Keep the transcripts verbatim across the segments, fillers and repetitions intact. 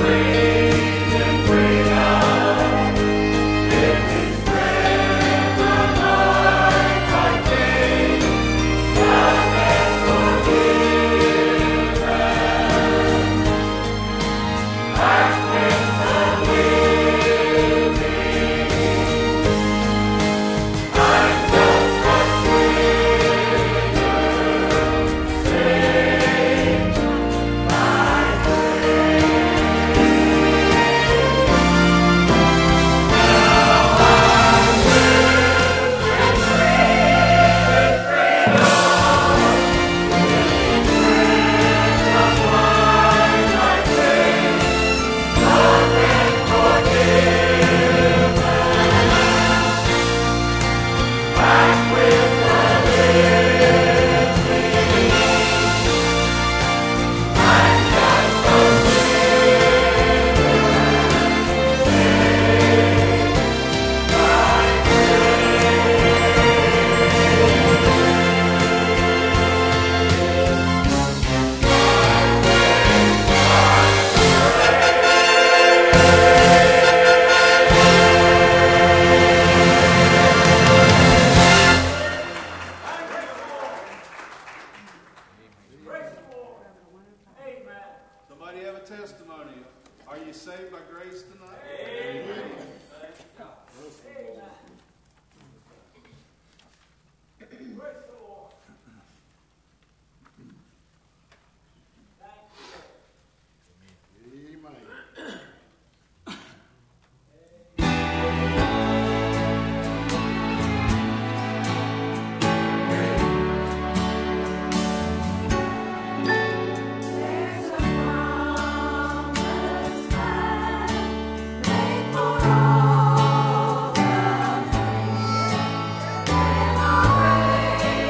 Away.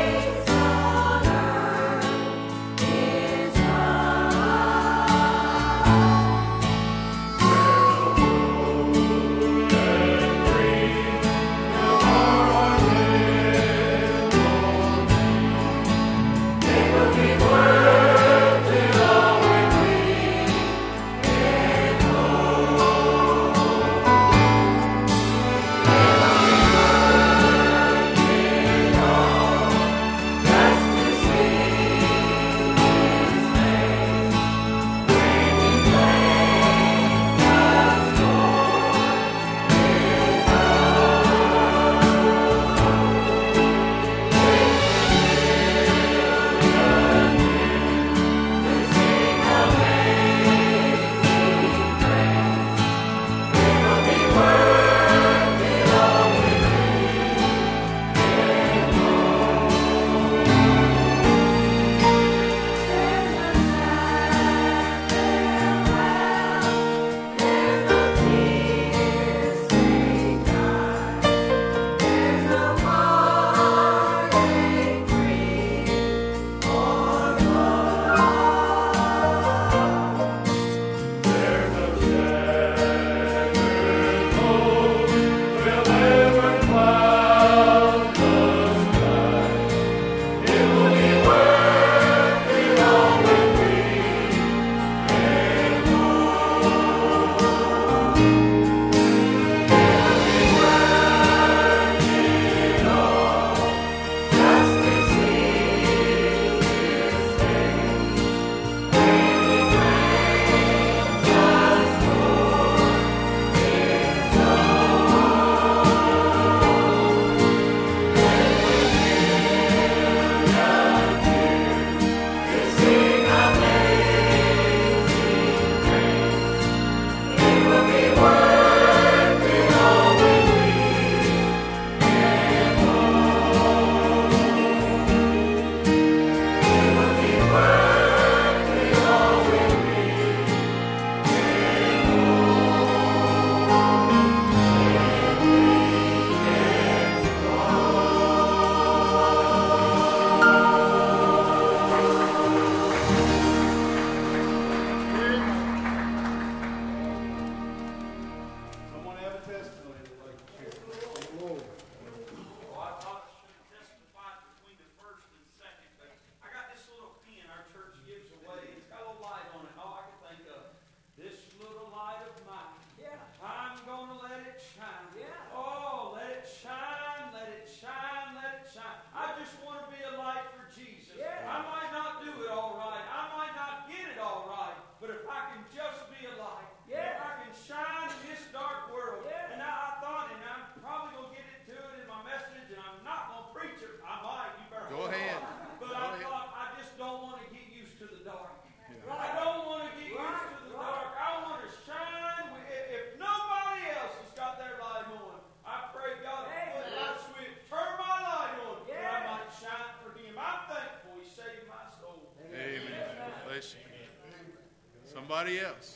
Somebody else.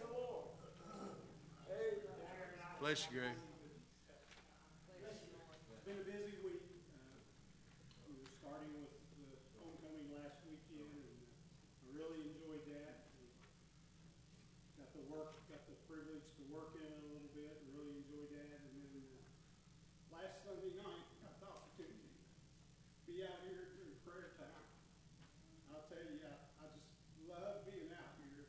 Bless you, Greg. It's been a busy week. Uh, we were starting with the homecoming last weekend, and uh, I really enjoyed that. Got the work, got the privilege to work in it a little bit, and really enjoyed that. And then uh, last Sunday night, got the opportunity to be out here during prayer time. I'll tell you, I, I just love being out here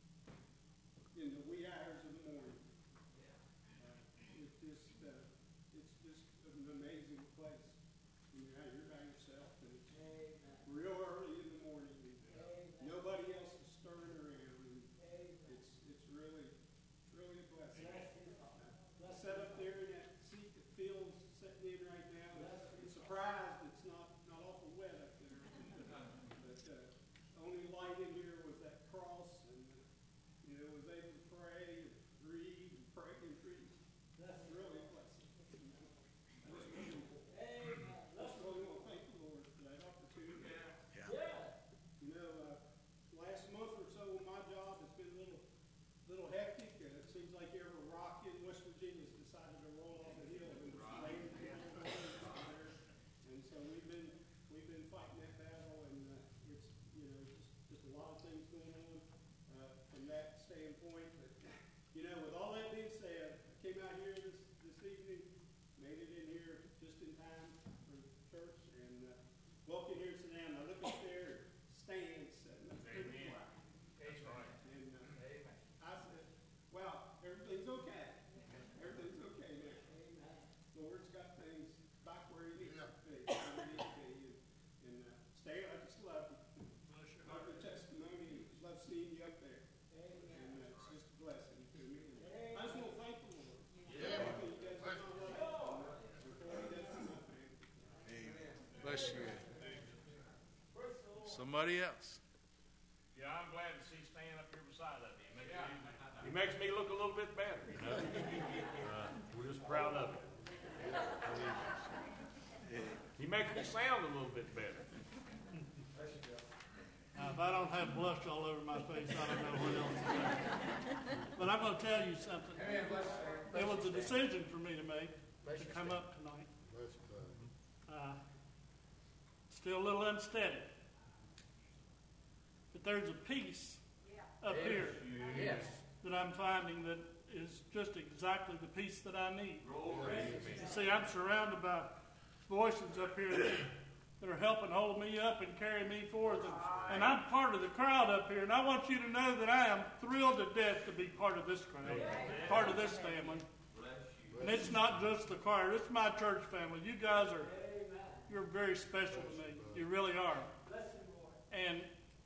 in the wee hours of the morning. Uh, it just, uh, it's just an amazing place. You know, you're by yourself, and it's real early in the morning. And nobody else is stirring around, and it's it's really it's really a blessing. I sat up there in that seat that Phil's sitting in right now. I'm surprised it's not not awful wet up there. But uh, only light in here was that cross, and uh, you know, was able to pray and read and pray and read. That's really a blessing. You know? I just really, I just really want to thank the Lord for that opportunity. Yeah. You know, uh, last month or so, my job has been a little, little hectic. Uh, it seems like every rock in West Virginia has decided to roll off the hill and it's raining there. And so we've been, we've been fighting that battle, and uh, it's, you know, just, just a lot of things going on uh, from that standpoint. But you know, with all that being said, I came out here this this evening, made it in here just in time for church, and uh, walked in here and sat down. I look up there, Stan sitting up there. That's right. And uh, I said, "Well, everything's okay. Everything's okay now. Lord's got things back where He needs to be. Where He needs to be." And, and uh, Stan, I just love you. Love your testimony. Love seeing you up there. And uh, it's just a blessing to me. And I just want to thank the Lord. Yeah. For what He does in my life, and uh, for what He does in my family. Amen. Bless you. Somebody else. Yeah, I'm glad to see Stan up here beside of me. He makes, me, he makes me look a little bit better, you know. uh, we're just proud of him. He makes me sound a little bit better. Now, if I don't have blush all over my face, I don't know what else to say. But I'm going to tell you something. There was a decision for me to make to come up tonight. Uh, still a little unsteady. But there's a peace up here that I'm finding that is just exactly the peace that I need. You see, I'm surrounded by voices up here that, that are helping hold me up and carry me forth. And, and I'm part of the crowd up here. And I want you to know that I am thrilled to death to be part of this crowd, part of this family. And it's not just the choir. It's my church family. You guys are, you're very special to me. You really are. And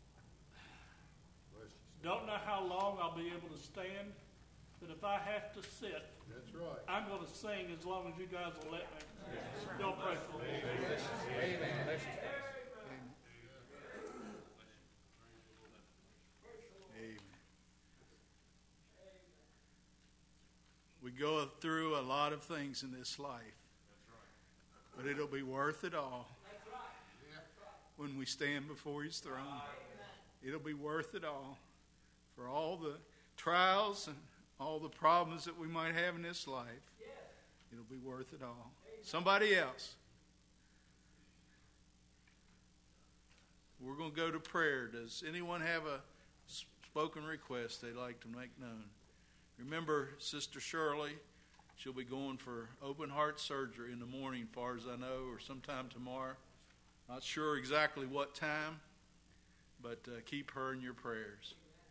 don't know how long I'll be able to stand, but if I have to sit, that's right. I'm going to sing as long as you guys will let me. Y'all pray for me. Amen. Amen. We go through a lot of things in this life, but it'll be worth it all when we stand before His throne. It'll be worth it all for all the trials and all the problems that we might have in this life. It'll be worth it all. Somebody else. We're going to go to prayer. Does anyone have a spoken request they'd like to make known? Remember, Sister Shirley, she'll be going for open heart surgery in the morning, as far as I know, or sometime tomorrow. Not sure exactly what time, but uh, keep her in your prayers.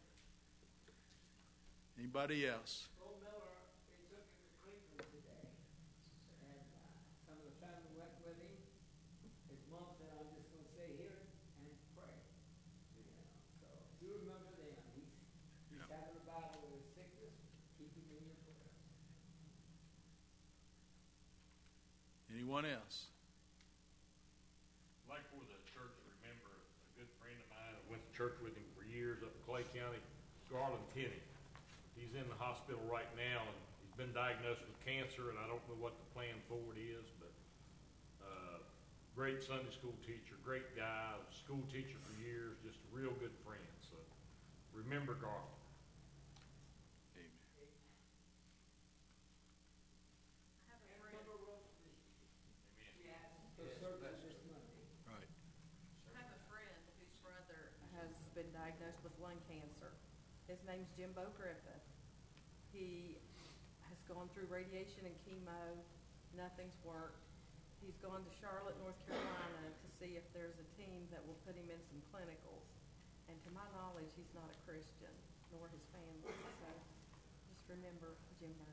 Anybody else? Old Miller, he took him to Cleveland today, and uh, some of the family went with him. His mom said, "I'm just going to stay here and pray." You know, so you remember them. He's, he's Yeah. having a battle with his sickness. Keep him in your prayers. Anyone else? I'd like for the church to remember a good friend of mine. I went to church with him for years up in Clay County, Garland Kinney. He's in the hospital right now, and he's been diagnosed with cancer, and I don't know what the plan forward is, but uh, great Sunday school teacher, great guy, school teacher for years, just a real good friend. So remember Garland. His name's Jimbo Griffith. He has gone through radiation and chemo. Nothing's worked. He's gone to Charlotte, North Carolina to see if there's a team that will put him in some clinicals. And to my knowledge, he's not a Christian, nor his family. So just remember Jimbo.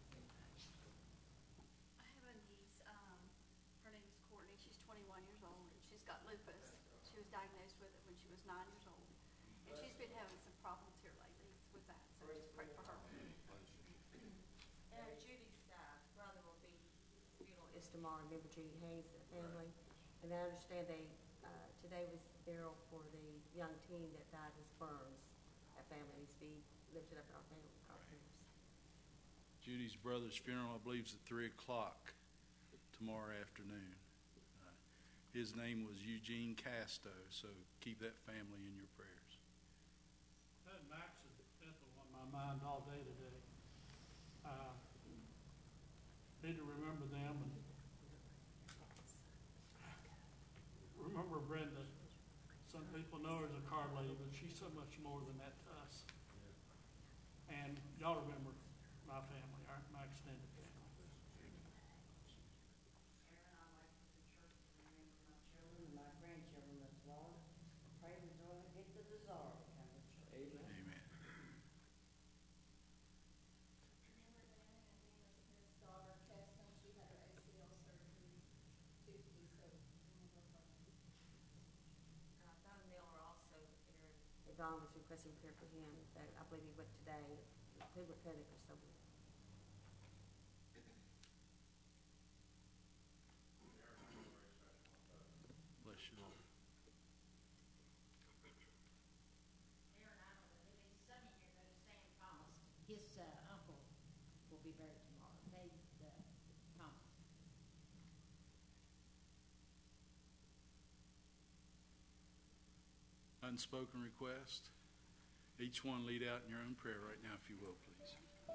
I have a niece, um, her name is Courtney, she's twenty-one years old, and she's got lupus. She was diagnosed with it when she was nine years old. And she's been having some problems here lately with that, so just pray for her. Uh, Judy's uh, brother will be, funeral is tomorrow, remember Judy Haynes, the family. And I understand they, uh, today was burial for the young teen that died with burns. That family needs to be lifted up in our family, our prayers. Judy's brother's funeral, I believe, is at three o'clock tomorrow afternoon. Uh, his name was Eugene Casto, so keep that family in your prayers. That Max's death on my mind all day today. Uh, need to remember them and remember Brenda. Some people know her as a car lady, but she's so much more than that to us. And y'all remember my family, our, my extended family. Aaron, I'd like for the church to remember my children and my grandchildren that's lost. Pray that they'll get the desire to come to church. Amen. Amen. Remember that, and then his daughter, Keston, she had her A C L surgery Tuesday, so remember her. Uh, Don Miller also, Aaron, Don was requesting prayer for him, that I believe he went today, Cleveland Clinic or somewhere. Bless you, Lord. Aaron, I don't know, his son in here goes to Sam Thomas. His uh, uncle will be buried tomorrow. They, uh, Thomas. Unspoken request. Each one lead out in your own prayer right now, if you will, please.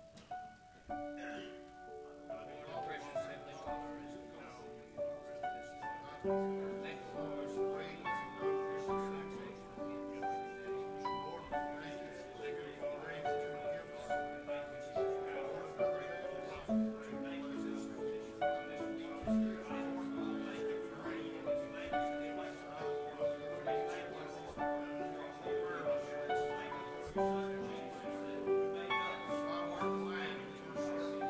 Gracious Heavenly Father, as we come forward this time, thank you for this praise and relaxation. Lord, thank you for the grace that you give us. Thank you, Jesus. Thank you, Jesus. Thank you.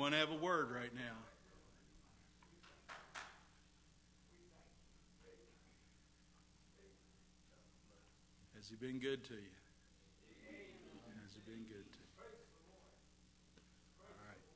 Anyone have a word right now? Has he been good to you? Has he been good to you? All right.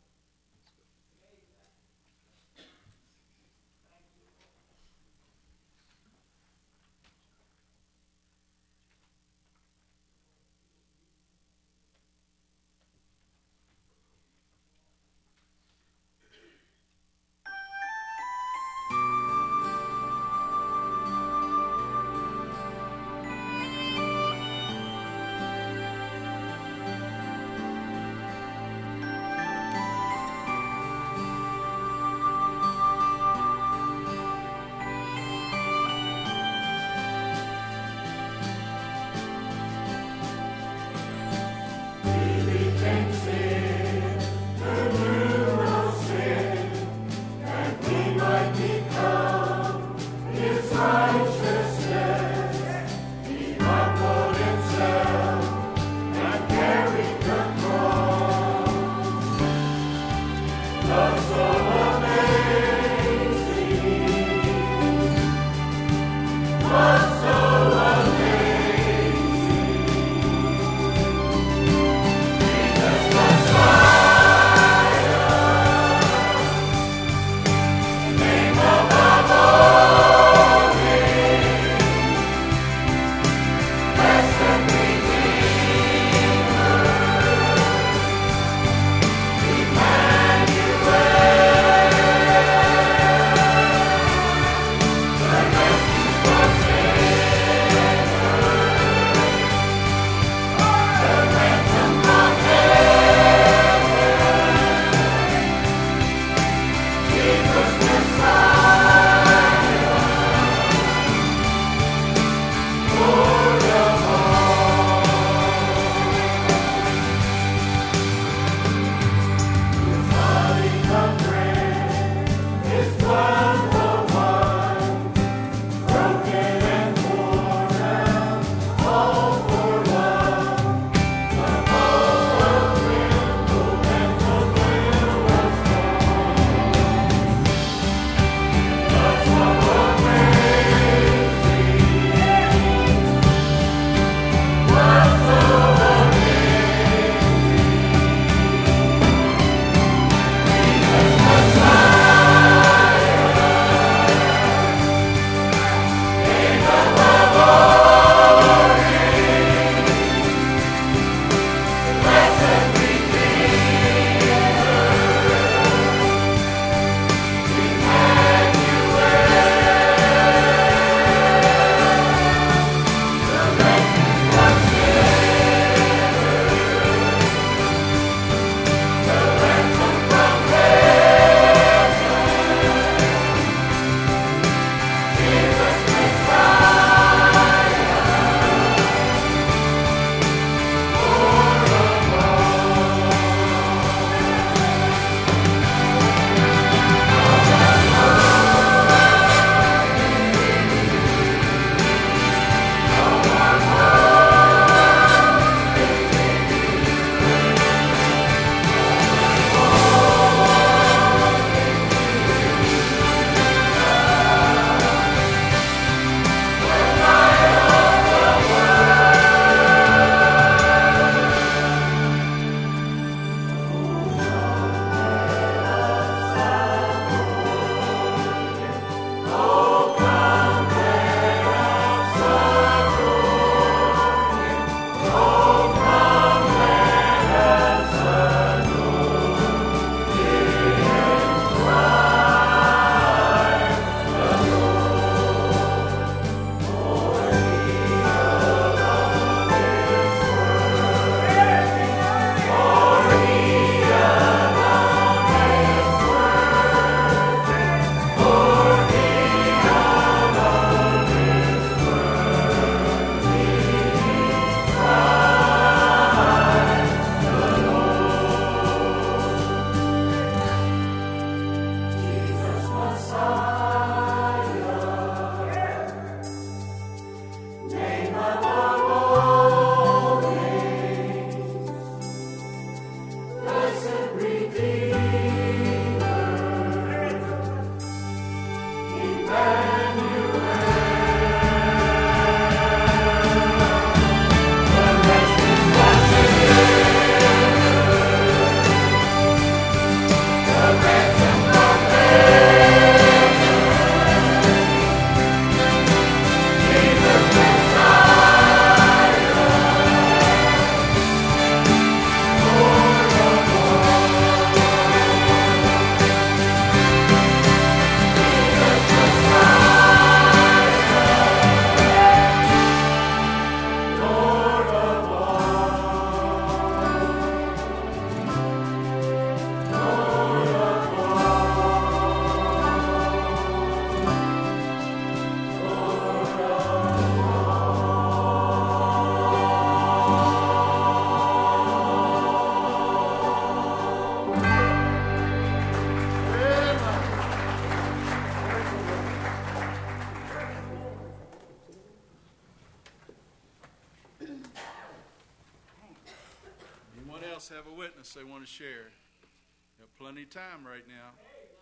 else have a witness they want to share? Got plenty of time right now.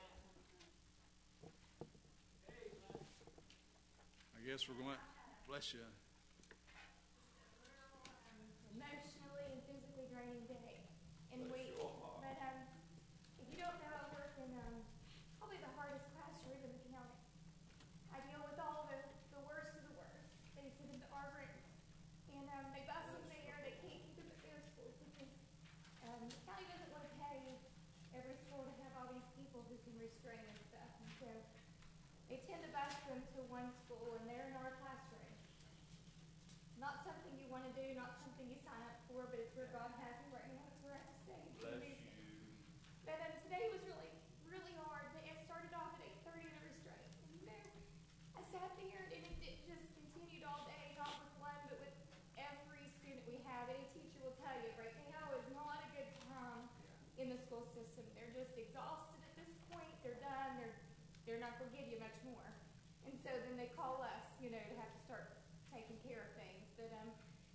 I guess we're going to, bless you. Emotionally and physically draining day and week. But um, if you don't know, I work in um, probably the hardest classroom in the county. I deal with all the, the worst of the worst. They sit in the arbor and um, they bus them there. They can't keep them at their schools because um, the county doesn't want to pay every school to have all these people who can restrain and stuff. And so they tend to bus them to one school and they're in our classroom. Not something you want to do, not something you sign up for, but it's where God has me right now. It's where I stay. Bless you. But um, today was really, really hard. It started off at eight thirty in a restraint. And, you know, I sat there and it, it just continued all day, not with one, but with every student we have. Any teacher will tell you right now is not a good time in the school system. They're just exhausted at this point. They're done. They're, they're not going to give you much more. And so then they call us, you know, to have to start taking care of things. But um,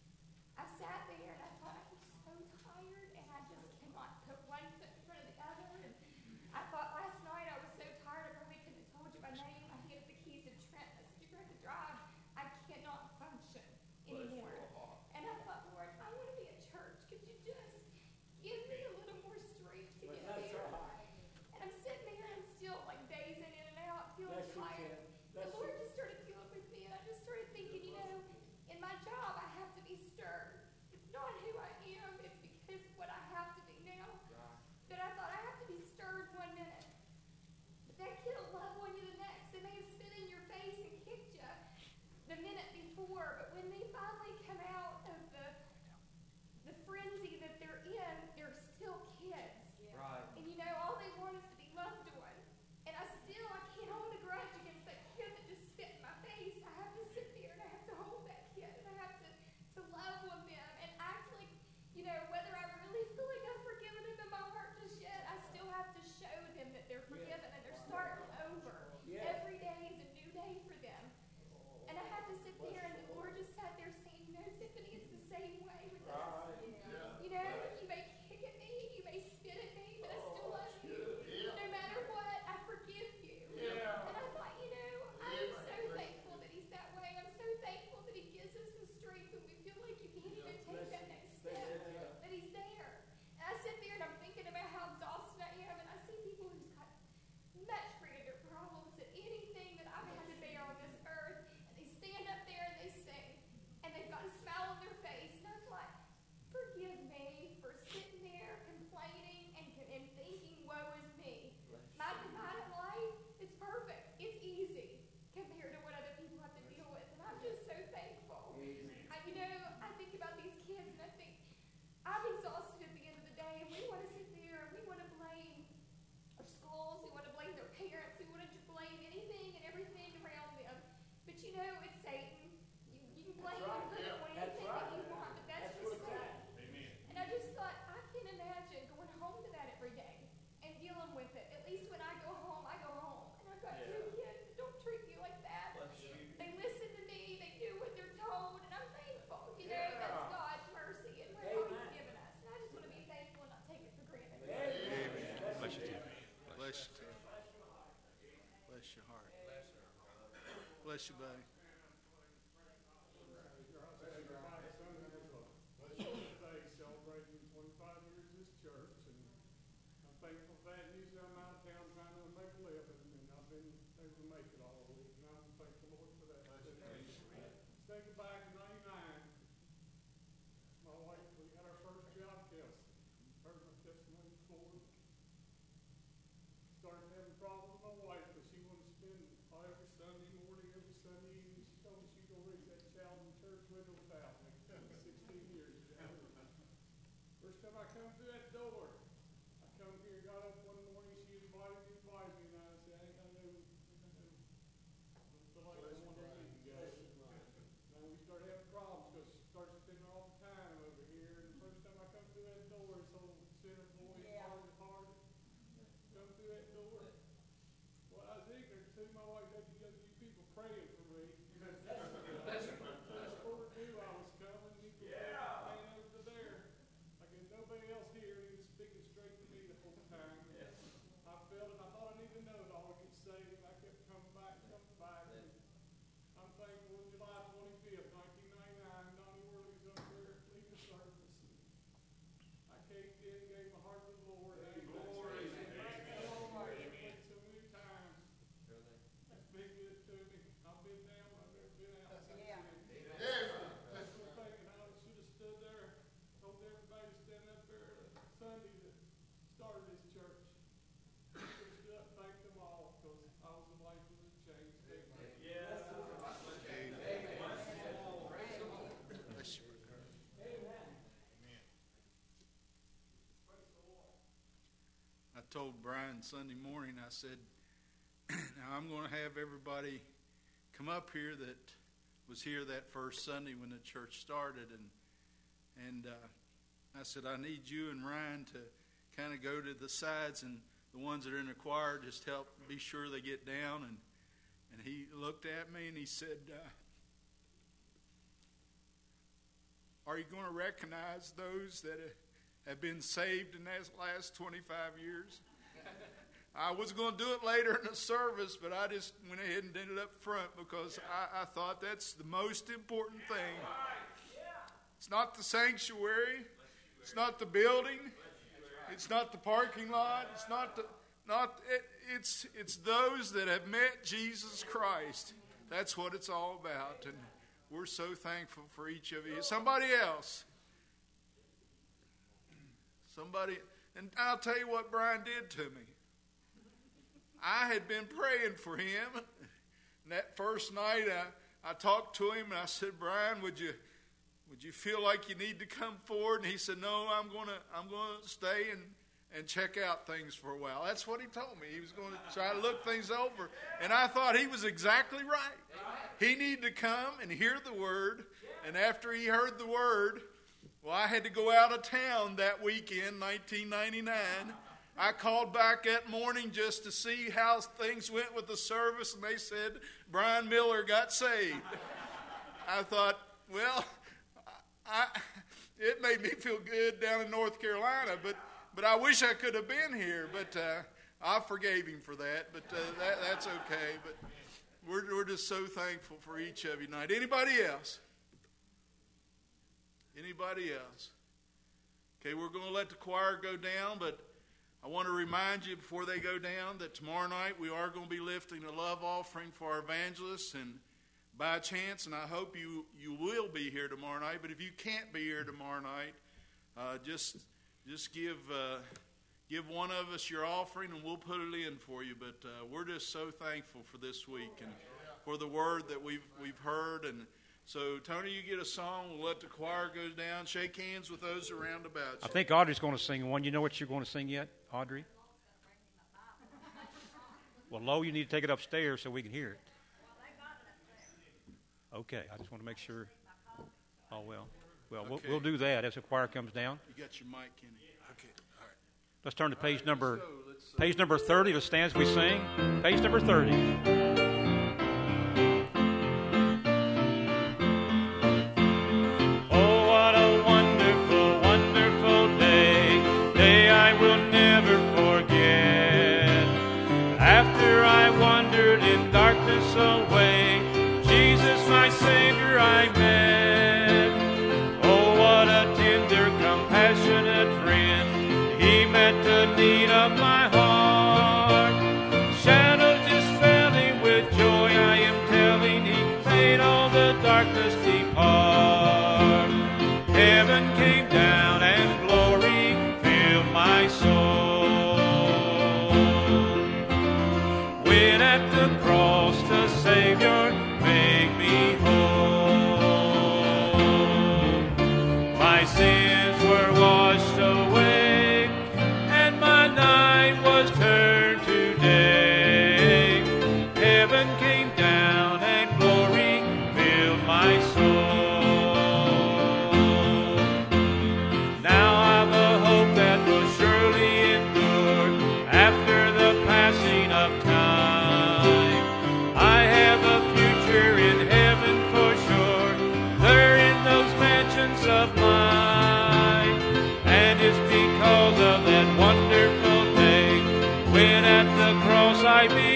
I sat there and I thought I was so tired and I just cannot put one foot in front of the other. And I thought last night I was so tired I probably couldn't have told you my name. I handed the keys to Trent. I said, "You're going to drive. I cannot function anymore." And I thought, Lord, I want to be at church. Could you just give me a little more strength to get there? And I'm sitting there and I'm still like dazing in and out, feeling tired. The Lord just started dealing with me and I just started thinking, you know, in my job, I have to be stirred. It's not who I am. It's because of what I have to be now. But I thought I have to be stirred one minute. But that kid will love on you the next. They may have spit in your face and kicked you the minute before. But when they finally come out of the the frenzy that they're in, they're still kids. Right. And you know, all they want is to be loved on. And I still, I can't hold a grudge against that kid that just spit in my face. I have to sit there and I have to hold that kid and I have to, to love on them and act like, you know, whether I really feel like I've forgiven them in my heart just yet, I still have to show them that they're forgiven and they're starting over. Every day is a new day for them. And I had to sit there and the Lord just sat there saying, "No, Tiffany, it's the same way with us. You know, you may kick at me, you may spit at me, but I still love you. No matter what, I forgive you." And I thought, you know, I'm so thankful that he's that way. I'm so thankful that he gives us the strength when we feel like you can't even take that next step, that he's there. And I sit there and I'm thinking about how exhausted I am, and I see people who's got much greater problems than anything that I've had to bear on this earth, and they stand up there and they sing, and they've got a smile on their face, and I'm like, forgive me for sitting there complaining and, and thinking, woe is me. My divine life is perfect. It's easy compared to what other people have to deal with, and I'm just so thankful. I, you know, I think about these kids, and I think, I'm exhausted at the end of the day, and we want to sit there and we want to blame our schools, we want to blame their parents, we want to blame anything and everything around them. But you know, it's Satan. You, you can blame him, put it on anything that you want, but that's just Satan. And I just thought, I can't imagine going home to that every day and dealing with it. At least when I go home, I go home. And I've got two kids that don't treat me like that. They listen to me, they do what they're told, and I'm thankful. You know, that's God's mercy and what he's given us. And I just want to be thankful and not take it for granted. Amen. Bless you, Tim. Bless you, Tim. Bless your heart. Bless you, buddy. Today celebrating twenty-five years of this church, and I'm thankful for that. Usually I'm out of town trying to make a living, and I've been able to make it all week, and I'm thankful, Lord, for that. Thinking back in ninety-nine, my wife, we had our first job test. Heard my testimony before. Started having problems with my wife, but she wanted to spend every Sunday morning, every Sunday evening. She told me she'd go raise that child in church window without me. sixteen years ago. First time I come through that door, I come here, got up one morning, she invited me, invited me, and I said, "Hey, I know, I know, I feel like I want to leave you guys." Then we started having problems because she started spending all the time over here, and the first time I come through that door, this old sinner boy, hard and hard, come through that door. Well, I was ignorant too. My wife had to get a few people praying for me. That's Lord knew I was coming. He was praying over there. I guess nobody safe. I kept coming back, coming back. And I'm thankful July twenty-fifth, nineteen ninety-nine, Donnie Worley was up there leading the service. I caved in, gave my heart to the Lord. I ain't been saved so many times. That's been good to me. I've been down, I've never been out since then. That's the thing, and I should have stood there, told everybody to stand up there Sunday that started this church. I should have stood up and thanked them all, because I was the life was a change. Yes. I told Brian Sunday morning, I said, now I'm going to have everybody come up here that was here that first Sunday when the church started. And and uh, I said, I need you and Ryan to kind of go to the sides, and the ones that are in the choir just help be sure they get down. And, and he looked at me and he said, uh, are you going to recognize those that have been saved in these last twenty-five years? I was going to do it later in the service, but I just went ahead and did it up front because I, I thought that's the most important thing. It's not the sanctuary. It's not the building. It's not the parking lot. It's not the not. It, it's it's those that have met Jesus Christ. That's what it's all about, and we're so thankful for each of you. Somebody else. Somebody, and I'll tell you what Brian did to me. I had been praying for him. And that first night, I, I talked to him and I said, Brian, would you would you feel like you need to come forward? And he said, no, I'm going to I'm going to stay and, and check out things for a while. That's what he told me. He was going to try to look things over. And I thought he was exactly right. He needed to come and hear the word. And after he heard the word, well, I had to go out of town that weekend, nineteen ninety-nine. I called back that morning just to see how things went with the service, and they said Brian Miller got saved. I thought, well, I, it made me feel good down in North Carolina, but but I wish I could have been here. But uh, I forgave him for that, but uh, that, that's okay. But we're we're just so thankful for each of you tonight. Anybody else? Anybody else? Okay, we're going to let the choir go down, but I want to remind you before they go down that tomorrow night we are going to be lifting a love offering for our evangelists, and by chance, and I hope you, you will be here tomorrow night, but if you can't be here tomorrow night, uh, just just give uh, give one of us your offering and we'll put it in for you. But uh, we're just so thankful for this week and for the word that we've we've heard. And so, Tony, you get a song. We'll let the choir go down. Shake hands with those around about you. I think Audrey's going to sing one. You know what you're going to sing yet, Audrey? Well, Lo, you need to take it upstairs so we can hear it. Okay, I just want to make sure. Oh, well. Well, we'll, Okay. we'll do that as the choir comes down. You got your mic, Kenny. Okay, all right. Let's turn to page right, number let's go. Let's, uh, page number thirty. Let's stand as we sing. Page number thirty. Away, Jesus, my Savior, I met. Oh, what a tender, compassionate friend. He met the need of my heart. Shadows dispelling with joy, I am telling, He made all the darkness depart. Heaven came down and glory filled my soul. When at the cross the Savior make me whole. My sins were washed away, and my night was turned to day. Heaven came down, and glory filled my soul. Now I've a hope that will surely endure after the passing of time. I have a future in heaven for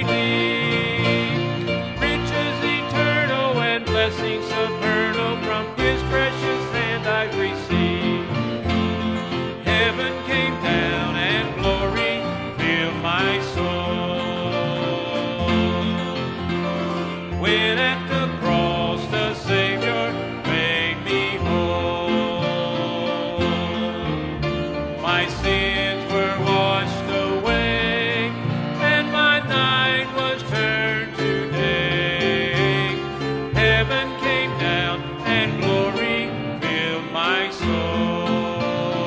riches eternal and blessings supernal from His precious hand I received. Heaven came down and glory filled my soul. When at the cross the Savior made me whole, my sins were washed away, and my night was turned to day. Heaven came down, and glory filled my soul.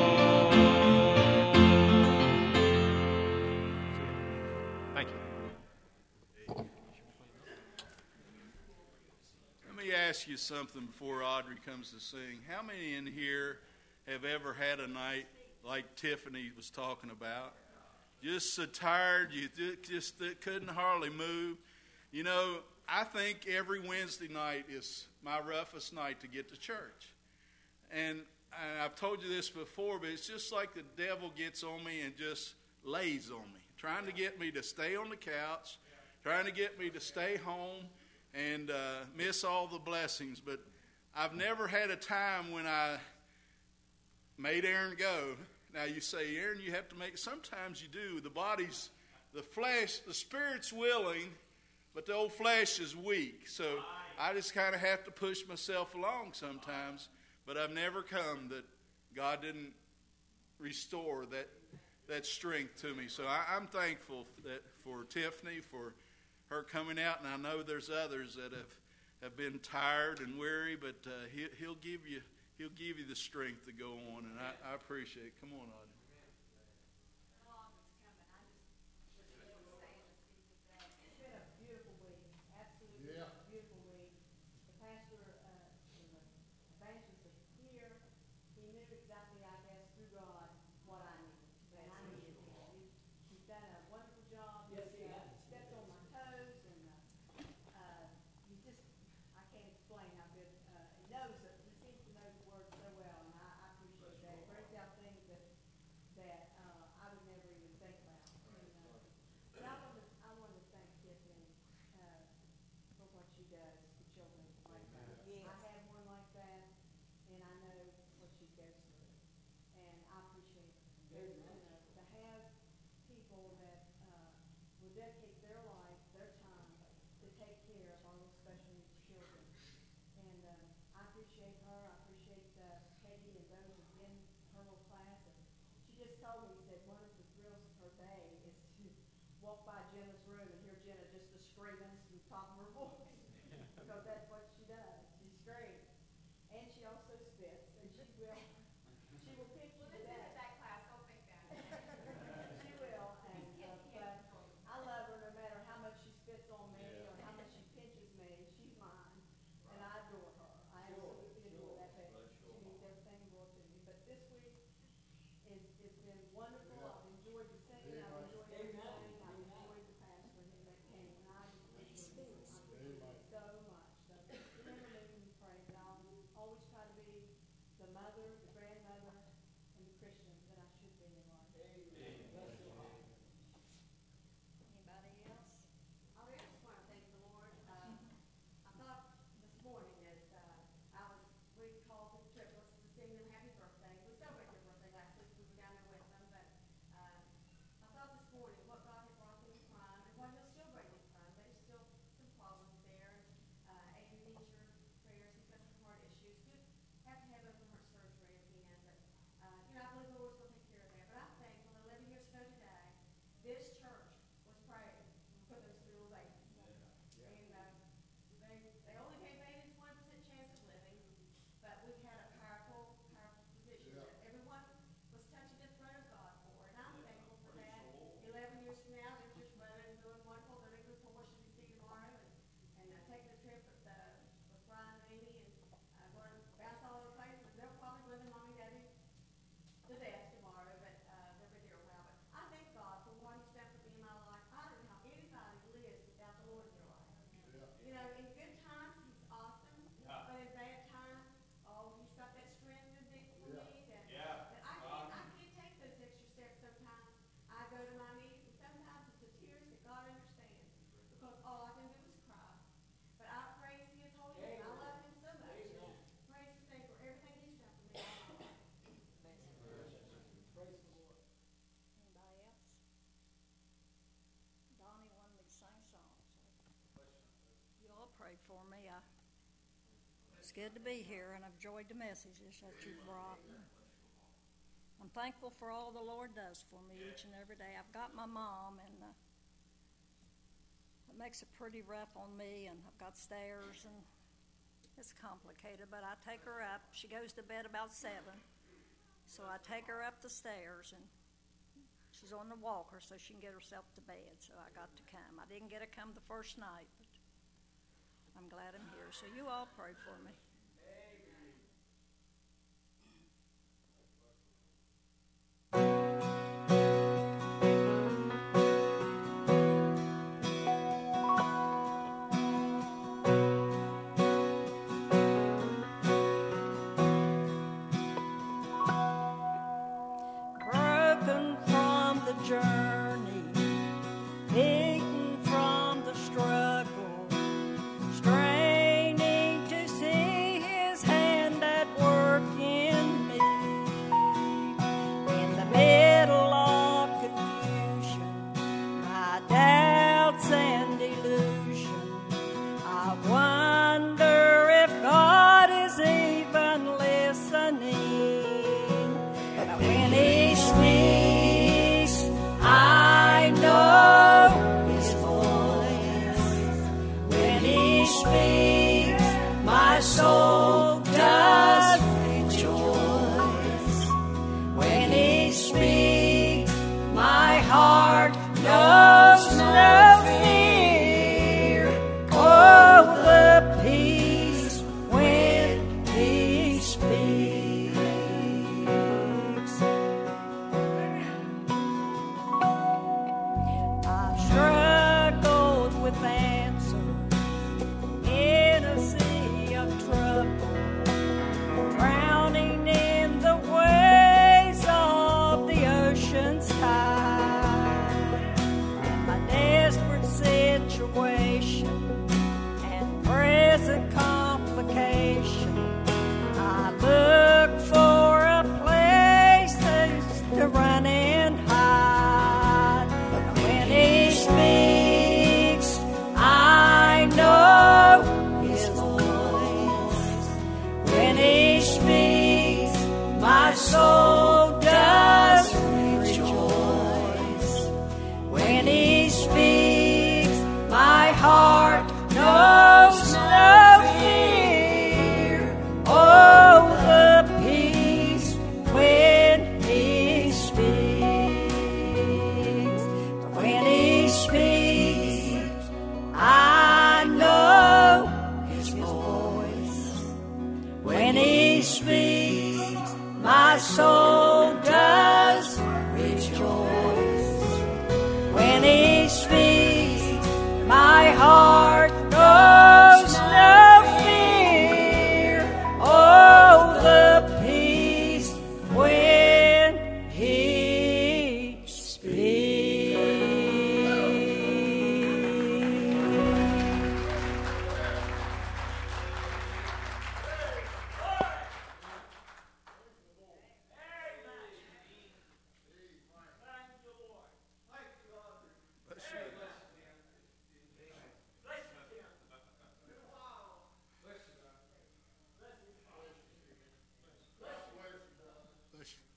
Thank you. Let me ask you something before Audrey comes to sing. How many in here have ever had a night like Tiffany was talking about? Just so tired, you just couldn't hardly move. You know, I think every Wednesday night is my roughest night to get to church. And, and I've told you this before, but it's just like the devil gets on me and just lays on me, trying to get me to stay on the couch, trying to get me to stay home and uh, miss all the blessings. But I've never had a time when I made Aaron go. Now you say, Aaron, you have to make, sometimes you do. The body's, the flesh, the spirit's willing, but the old flesh is weak. So I just kind of have to push myself along sometimes. But I've never come that God didn't restore that that strength to me. So I, I'm thankful that for Tiffany, for her coming out, and I know there's others that have, have been tired and weary, but uh, he, he'll give you he'll give you the strength to go on, and I, I appreciate it. Come on, Audrey. It's been a beautiful week, absolutely beautiful week. The pastor, uh, the evangelist is here. He knew exactly, I guess, through God, what I needed, and I needed him. He- He's done a wonderful job. Yes, he He's, uh, has. stepped on my toes, and, uh, uh, he just, I can't explain how good, uh, he knows it. He seems to know the word so well, and I, I appreciate that. He brings out things that, that, uh, I would never even think about. And, uh, But I want to, I want to thank Tiffany, uh, for what she does for children like that. I have one like that, and I know what she goes through, and I appreciate it. You know, to have people that, uh, will dedicate their life, their time, to take care of our little special needs children. And, um, I appreciate her, I appreciate, uh, Peggy and those who've been in her little class. And she just told me, said one of the thrills of her day is to walk by Jenna's room and hear Jenna just a screaming from the top of her voice. Because that's what she does, she screams. And she also spits, and she will, she will pinch you to death. class, don't think that. She will, and, uh, but I love her no matter how much she spits on me or how much she pinches me, she's mine, and I adore her. I absolutely adore that baby. She means everything in the world to me. But this week is, it's been wonderful. I've enjoyed the singing, I've enjoyed everything, I've enjoyed the pastor that came, and I just appreciate it. I appreciate it so much. So pray for me. I, it's good to be here, and I've enjoyed the messages that you've brought. I'm thankful for all the Lord does for me each and every day. I've got my mom, and uh, it makes it pretty rough on me, and I've got stairs, and it's complicated, but I take her up. She goes to bed about seven, so I take her up the stairs, and she's on the walker so she can get herself to bed, so I got to come. I didn't get to come the first night, but I'm glad I'm here. So you all pray for me. Broken from the journey, beaten from the struggle, straining to see His hand at work in me. In the middle of confusion, my doubts and delusion, I wonder if God is even listening. But when He speaks, I know His voice. When He speaks, my soul does rejoice. When He speaks, my heart knows no fear. Oh, the peace when He speaks. I've struggled with answers in a sea of trouble, drowning in the waves of the ocean's tide. In my desperate situation and present complication, I look for a place to, to run and hide. But when He speaks, I know His voice. When He speaks, my soul does rejoice. When He speaks, my heart knows no fear. Oh, the peace when He speaks. When He speaks, I know His voice. When He speaks, my soul does rejoice. When He speaks, my heart knows no fear. Oh, the peace when He speaks. Bless you.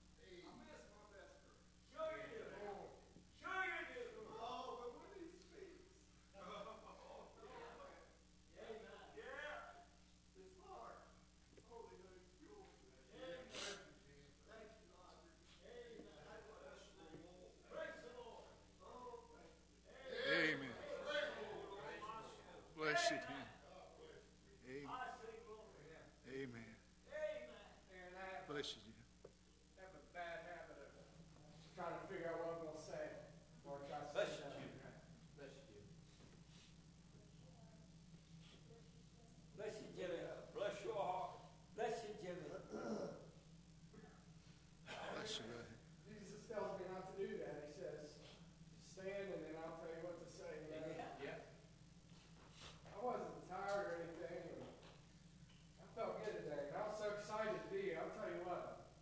Amen. Bless you, Tim. Amen. Amen. Bless you, Jim. I have a bad habit of trying to figure out what I'm gonna say before I try to say that. Bless you. Bless you, Jimmy. Bless your heart. Bless you, Jimmy. Bless you, brother. Jesus tells me not to do that. He says, stand and then I'll tell you what to say. You know? Yeah. I wasn't tired or anything. And I felt good today. And I was so excited to be here. I'll tell you what.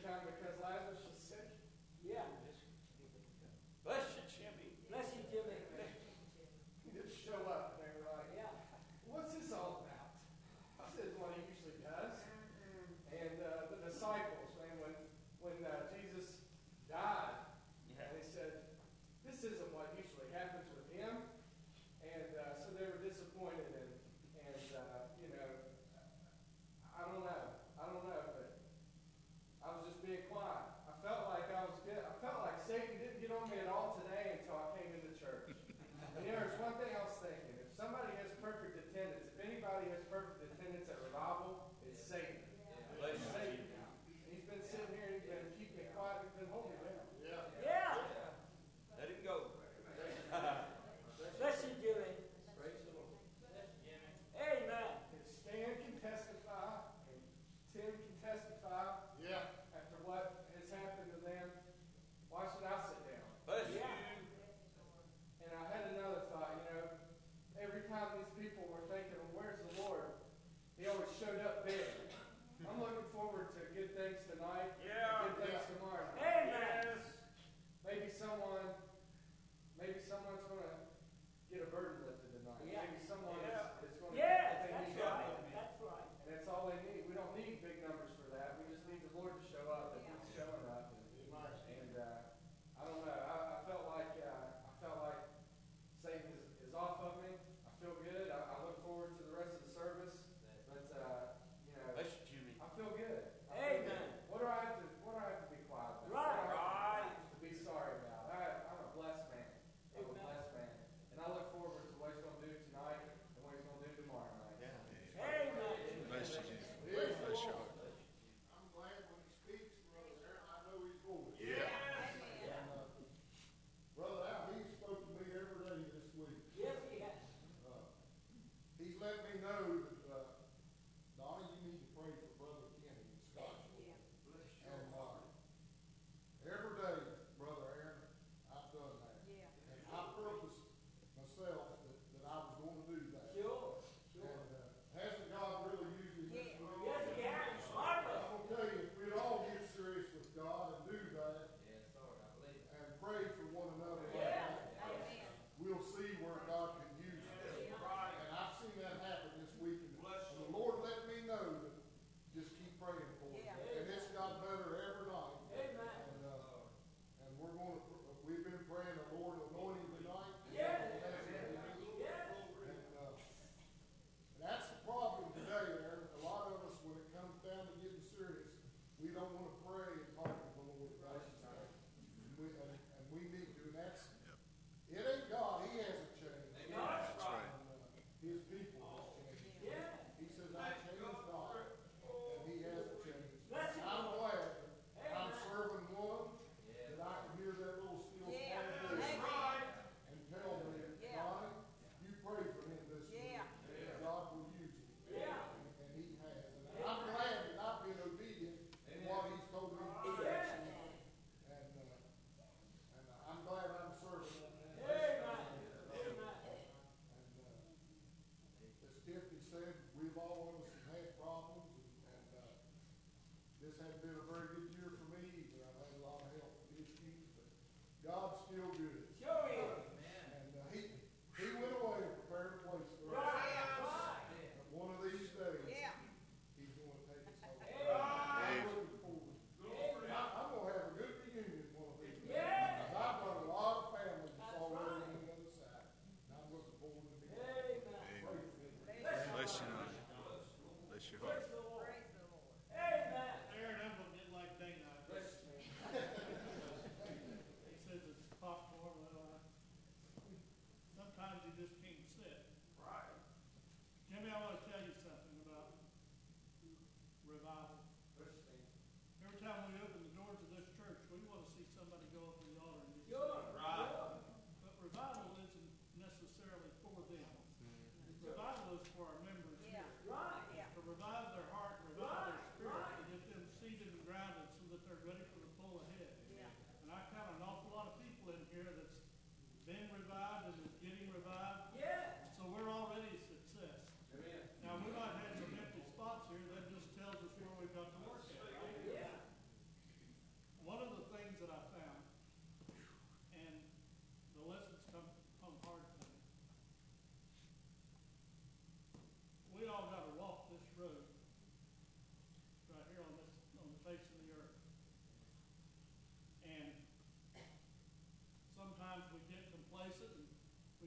time because Lazarus was sick? Yeah. Bless you, Jimmy. Bless you, Jimmy. He didn't show up, and they were like, yeah. What's this all about? I said, what he usually does. And uh, the disciples, man, when, when uh, Jesus died, and they said, this isn't what usually happens with him. And uh, so they were disappointed, and, and uh, you know, I don't know. I don't know, but I was just being quiet. I felt like I was good. I felt like Satan didn't get on me at all today until I came into church. And you know, there's one thing I was thinking. If somebody has perfect attendance, if anybody has perfect attendance at revival, it's Satan. It's Satan. He's been sitting here, he's been keeping me quiet, he's been holding me down. Yeah. Yeah. Let him go. Bless you, Jimmy. Praise the Lord. Amen. And Stan can testify, and Tim can testify. Yeah. After what has happened to them, why should I sit down? Bless you. And I had another thought, you know, every time these people were thinking, well, where's the Lord? He always showed up big. I'm looking forward to good things tonight. Yeah. Good things yeah. tomorrow. Amen. Yes. Maybe someone, maybe someone's going to get a burden lifted tonight. Yeah. Maybe someone yeah. is, is going to yes, get what they that's need. Right. That's right. And that's all they need. We don't need big numbers for that. We just need the Lord to show up. And He's showing up. And, and uh, I don't know. I, I felt like uh, I felt like Satan is, is off of me. I feel good. I, I look forward to the rest of the service. But uh, you know, I feel good. I feel good. What do I have to? What do I have to be quiet about? Right. What do I have to be sorry about? I, I'm a blessed man. I'm a blessed man, and I look forward to what He's going to do tonight and what He's going to do tomorrow night. Yeah. Amen. Bless you, Jesus. Bless you. I'm glad when he speaks, Brother Aaron, I know he's going. Yeah. And, uh, Brother Al, he's spoken to me every day this week. Yes, he has. Uh, he's let me know that, uh, Donnie, you need to pray for Brother Kenny in Scottsdale. And uh, every day, Brother Aaron, I've done that. Yeah. And I purposed myself that, that I was going to do that. Sure. Sure. And uh, hasn't God really used him this Yeah. week? Yes, he has. I'm going to tell you, if we'd all get serious with God and do that, and pray for one another like Yeah. that, Amen. we'll see where God can use us. And I've seen that happen this week. And and the Lord let me know that just keep praying for him. Yeah. And it's got better every night. Amen. And, uh, and we're going to, we've been praying the Lord anoint him tonight. Yes. And, Yes. uh, that's the problem today, Aaron. A lot of us, when it comes down to getting serious, we don't want to pray and talk to the Lord about it. And we, and, and we need to. And that's, it ain't God. He hasn't changed. That's right. And, uh, his people has changed. Yeah. He says, I change not. And he hasn't changed. Bless you, I'm Lord. glad that I'm serving one that I can hear that little still Yeah. small voice Amen. and tell me, Yeah. Donnie, you pray for him this Yeah. week. And God will use him. Yeah. And, and he has. And I'm glad that I've been obedient to what he's told me to do. Yeah. And, uh, and I'm glad I'm serving him. Amen. And, uh, as Tiffany said, we've all of us have had problems, and, and uh, this hasn't been a very good year for me either. I've had a lot of health issues, but God's still good. Sure is. And uh, he he went away and prepared a place for us. Right. Right. But one of these days, Yeah. he's going to take us home. Amen. I'm looking forward. I, I'm going to have a good reunion one of these days. Yeah. 'Cause I've got a lot of family that's already on the other side. And I'm looking forward to being there. Amen. Pray for me. Bless you. Bless your heart. Praise the Lord. Praise the Lord. Amen. Aaron, I'm gonna get like Dana. Bless me. He says it's popcorn. Well, I, sometimes you just can't sit. Right. Jimmy, I want to tell you something about revival. Bless me. Every time we open the doors of this church, we want to see somebody go up to the altar and get Sure. saved. Right. But revival isn't necessarily for them. Revival is for our members Yeah. here. Right. Yeah. To revive their heart, revive their Right, spirit, right. to get them seated and grounded so that they're ready for the pull ahead. Yeah. And I count an awful lot of people in here that's been revived and is getting revived. Yeah. So we're already a success. Amen. Now, we might have some empty spots here. That just tells us where we've got to work at. Yeah.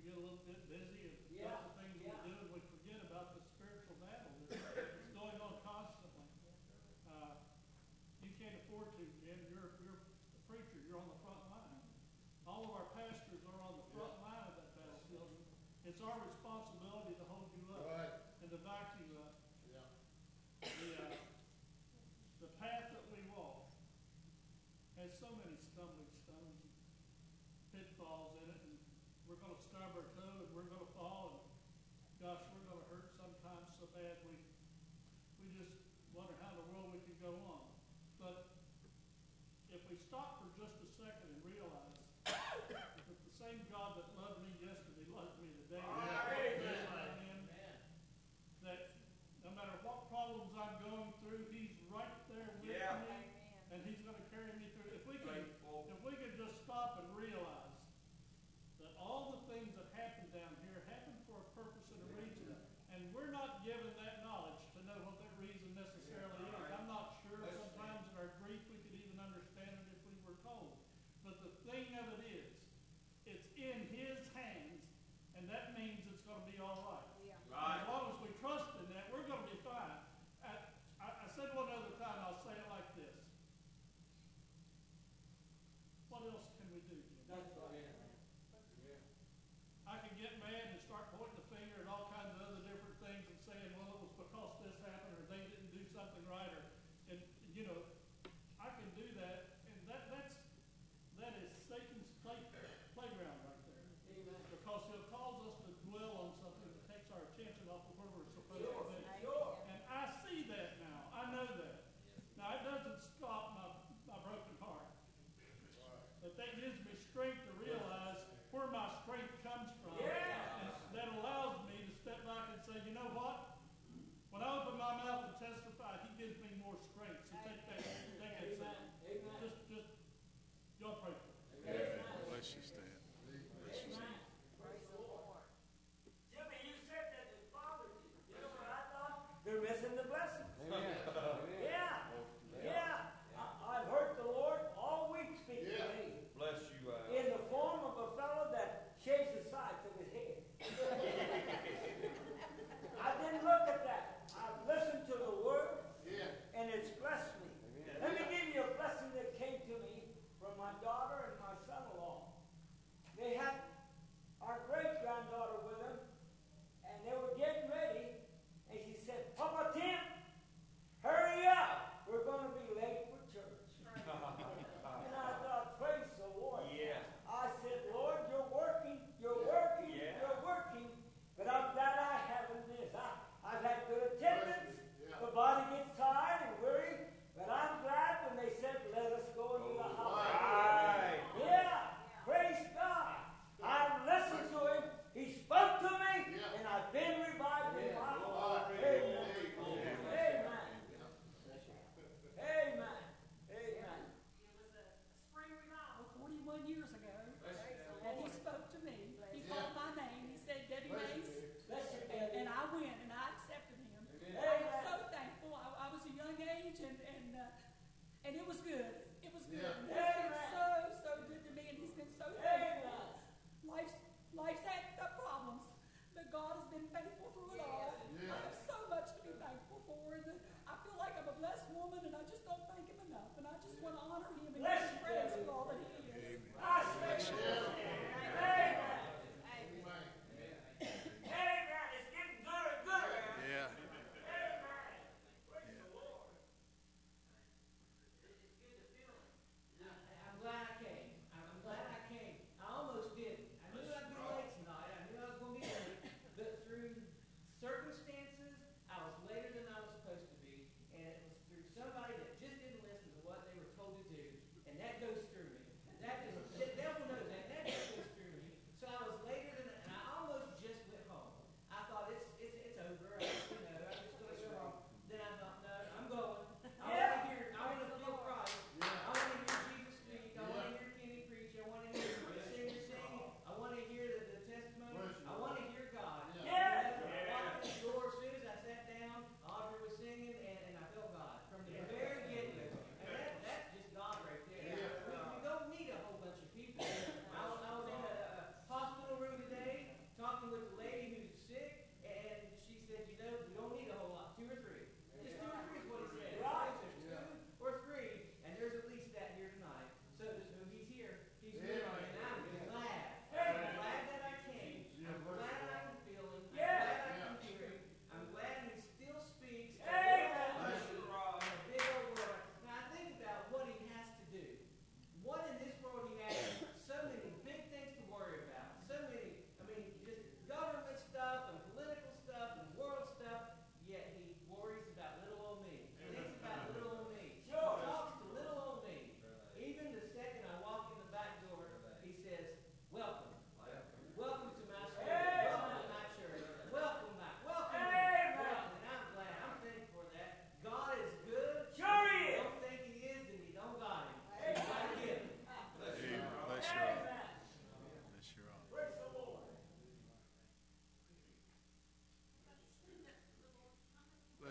get a little bit busy and Yeah, other things yeah. we do, and we forget about the spiritual battle that's, that's going on constantly. Uh, you can't afford to, Jen. You're, you're a preacher. You're on the front line. All of our pastors are on the front line of that battlefield. It's our responsibility to hold you up Right. and to back you up. Yeah. The, uh, the path that we walk has so many stumbling stones and pitfalls in it, and we're going to stub our toe, and we're going to fall, and gosh, we're going to hurt sometimes so bad we we just wonder how in the world we could go on. But if we stop for just a second and realize that the same God that loved me yesterday loves me today, Amen. That no matter what problems I'm going through, He's right there with Yeah. me, and He's going to carry me through. If we can, if we can just stop and realize that all the things that happen down here happen for a purpose and a reason, and we're not given that knowledge to know what that reason necessarily is. I'm not sure sometimes in our grief we could even understand it if we were told. But the thing of it is, it's in His hands, and that means it's going to be all right. Right. As long as we trust in that, we're going to be fine. I, I, I said one other time, I'll say it like this. What else can we do? Jim? That's right. I can get mad and start pointing the finger at all kinds of other different things and saying, well, it was because this happened, or they didn't do something right, or, and, you know, I can do that, and that, that's, that is Satan's play, playground right there. Amen. Because he'll cause us to dwell on something that takes our attention off of where we're supposed Sure, to be. sure. And I see that now. I know that. Now, it doesn't stop my, my broken heart. But that gives me strength to realize where my strength comes from. Yeah. And that allows me to step back and say, you know what? When I open my mouth and testify, He gives me more strength. So take that, take that. Amen. Amen. Just, just, y'all pray for me. Bless you, Stan. Bless you, Stan. Jimmy, you said that it bothered you. You know what I thought? They're missing the blessing. Yeah. Yeah. I- I've heard the Lord all week speak to me Bless you, uh, in the form of a fellow that shaves the sides of his head. I didn't look at that. I've listened to the word, and it's blessed me. Let me give you a blessing that came to me from my daughter and my son-in-law. They had our great-granddaughter with them, and they were getting ready, and she said, Papa Tim, hurry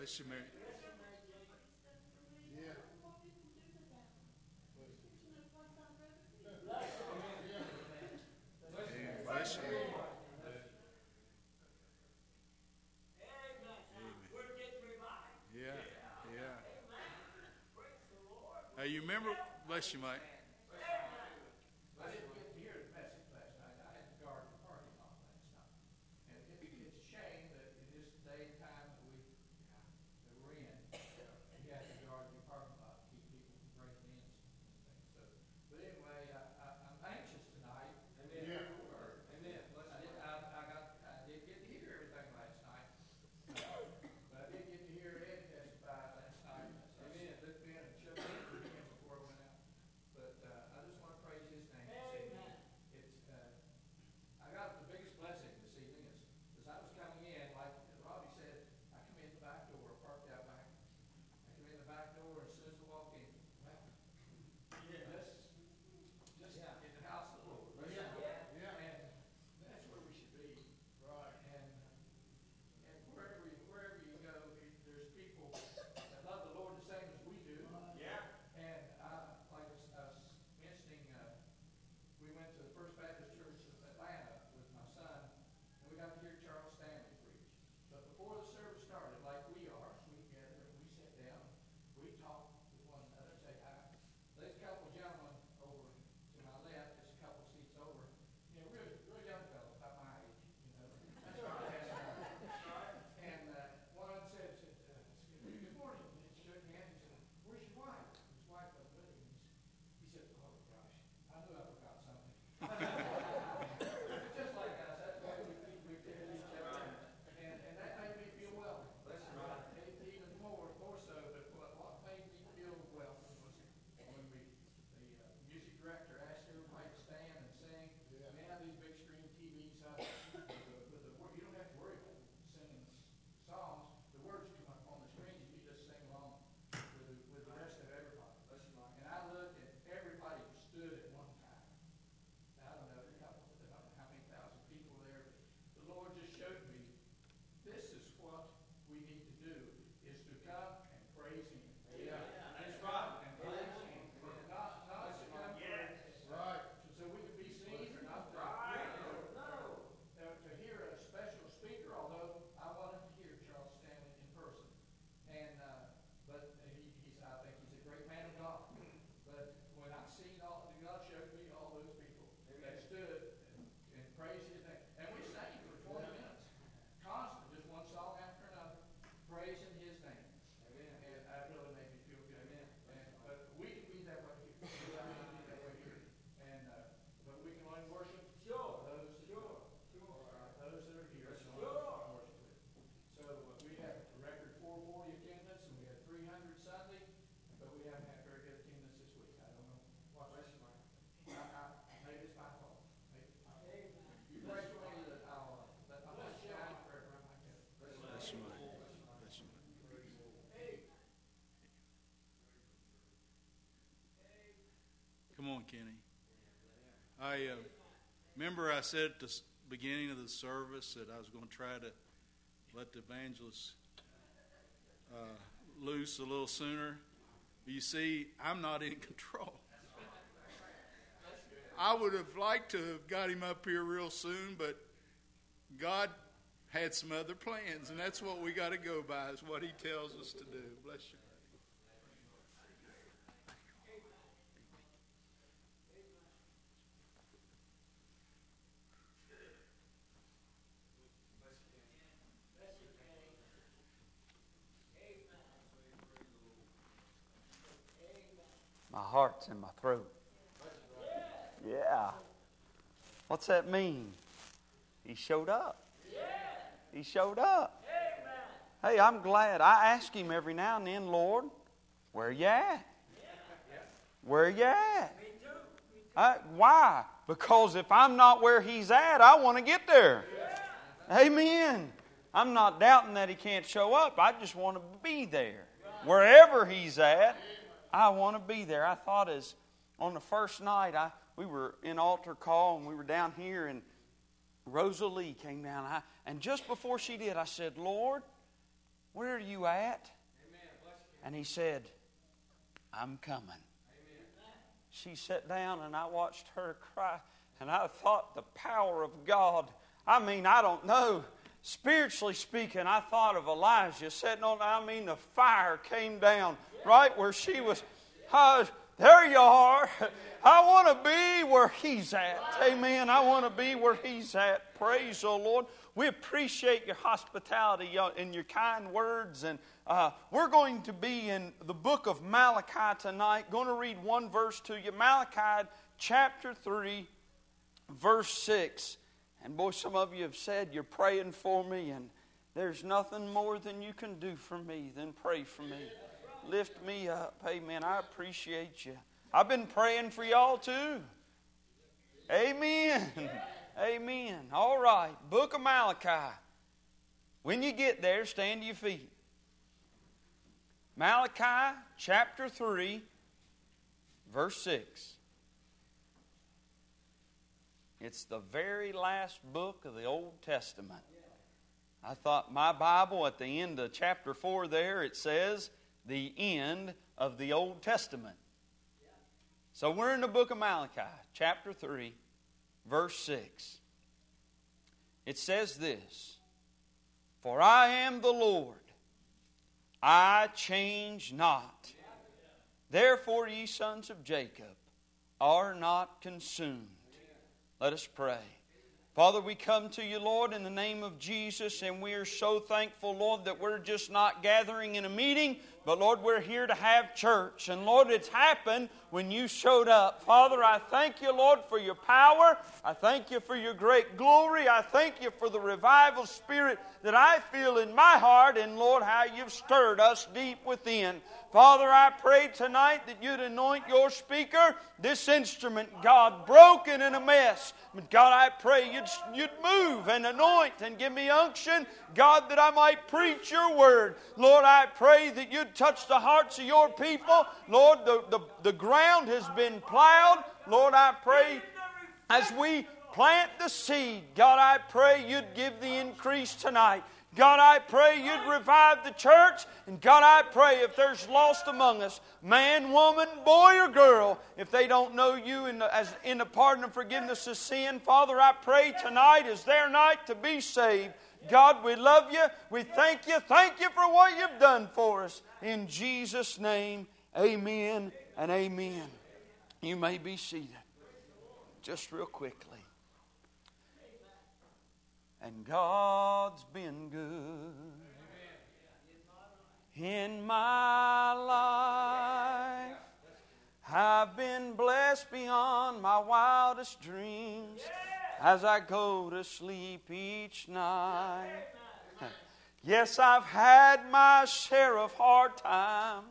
Bless you, Mary. Yeah. Bless you. Yeah, yeah. Hey, you remember? Bless you, Mike. I didn't get to hear the message last night. I had to guard the parking lot last night. And it, it's a shame that in this day and time that we, that we're in, you have to guard your parking lot to keep people from breaking in and things. So, but anyway, I, I, I'm anxious tonight. Amen. Yeah. Amen. I did, I, I got, I did get to hear everything last night. Uh, but I did get to hear Ed testify last night. So I slipped in and shook hands with him before I went out. But uh, I just want to praise his name this evening. It's, uh, I got the biggest blessing this evening is as I was coming in, like Robbie said, I come in the back door, parked out back. I come in the back door, and as soon as I walk in, well, let's just in the house of the Lord. Let's- Yeah. And that's where we should be. Right. And and wherever you, wherever you go, it- there's people that love the Lord the same as we do. Yeah. And I, like I was, I was mentioning, uh, we went to the First Baptist Church of Atlanta with my son, and we got to hear Charles Stanley preach. But before the service started, like we are, we gather and we sit down, we talk with one another, say hi. There's a couple gentlemen over to my left, just a couple seats over, you know, real, real young fellow, about my age, you know. That's right. And uh, one of them said, said uh, good morning, and he shook hands and said, where's your wife? His wife was with him. He said, oh gosh, I knew I forgot something. Just like us, that's why we we we take each other, and and that made me feel welcome. And even more more so, but what what made me feel welcome was when we the uh, music director asked everybody to stand and sing. Yeah. And they have these big screen T Vs up with the, with the word. You don't have to worry about singing songs. The words come up on the screen, and you just sing along with the, with the rest of everybody. And I looked at everybody who stood at one time. I don't know, a couple, I don't know how many thousand people there, but the Lord just showed me, this is what we need to do, is to come and praise Him. Yeah. That's right. And praise Him. Not, not to come for, Right. so we can be seen or not to, no, no, to hear a special speaker, although I wanted to hear Charles Stanley in person. And, uh, but he, he's, I think he's a great man of God. But when I seen all, God showed me all those people that stood and, and praised His name. And we sang for twenty minutes, constant, just one song after another, praising His name. And that really made me feel good. And, but we can be that way here. We can be that way here. And, uh, but we can only worship those that, uh, those that are here. So we can worship with. So uh, we have a record four forty attendance, and we had three hundred Sunday, but we haven't had very good attendance this week. I don't know what that's like. I, I, maybe it's my fault. Maybe it's my fault. You pray for me that I'll uh, let my light shine wherever I might go. Bless you, Mike. Bless you, Mike. Come on, Kenny. I uh, remember I said at the s- beginning of the service that I was going to try to let the evangelist uh, loose a little sooner. You see, I'm not in control. I would have liked to have got him up here real soon, but God had some other plans, and that's what we got to go by, is what He tells us to do. Bless you. My heart's in my throat. Yeah. What's that mean? He showed up. He showed up. Hey, I'm glad. I ask Him every now and then, Lord, where you at? Where you at? I, why? Because if I'm not where He's at, I want to get there. Amen. I'm not doubting that He can't show up. I just want to be there. Wherever He's at, I want to be there. I thought as on the first night, I we were in altar call and we were down here, and Rosalie came down. I, and just before she did, I said, Lord, where are you at? And he said, I'm coming. She sat down and I watched her cry. And I thought the power of God. I mean, I don't know. Spiritually speaking, I thought of Elijah sitting on, I mean, the fire came down right where she was. Uh, there you are. I want to be where he's at. Amen. I want to be where he's at. Praise the Lord. We appreciate your hospitality and your kind words. And uh, we're going to be in the book of Malachi tonight. Going to read one verse to you. Malachi chapter three. Verse six, and boy, some of you have said you're praying for me, and there's nothing more than you can do for me than pray for me. Lift me up. Amen. I appreciate you. I've been praying for y'all too. Amen. Amen. All right. Book of Malachi. When you get there, stand to your feet. Malachi chapter three, verse six. It's the very last book of the Old Testament. I thought my Bible at the end of chapter four there, it says the end of the Old Testament. So we're in the book of Malachi, chapter three, verse six. It says this, For I am the Lord, I change not. Therefore ye sons of Jacob are not consumed. Let us pray. Father, we come to you, Lord, in the name of Jesus, and we are so thankful, Lord, that we're just not gathering in a meeting, but, Lord, we're here to have church. And, Lord, it's happened when you showed up. Father, I thank you, Lord, for your power. I thank you for your great glory. I thank you for the revival spirit that I feel in my heart, and, Lord, how you've stirred us deep within. Father, I pray tonight that you'd anoint your speaker, this instrument, God, broken in a mess. But God, I pray you'd, you'd move and anoint and give me unction, God, that I might preach your word. Lord, I pray that you'd touch the hearts of your people. Lord, the, the, the ground has been plowed. Lord, I pray as we plant the seed, God, I pray you'd give the increase tonight. God, I pray you'd revive the church. And God, I pray if there's lost among us, man, woman, boy, or girl, if they don't know you in the, as, in the pardon and forgiveness of sin, Father, I pray tonight is their night to be saved. God, we love you. We thank you. Thank you for what you've done for us. In Jesus' name, amen and amen. You may be seated. Just real quickly. And God's been good in my life. I've been blessed beyond my wildest dreams as I go to sleep each night. Yes, I've had my share of hard times,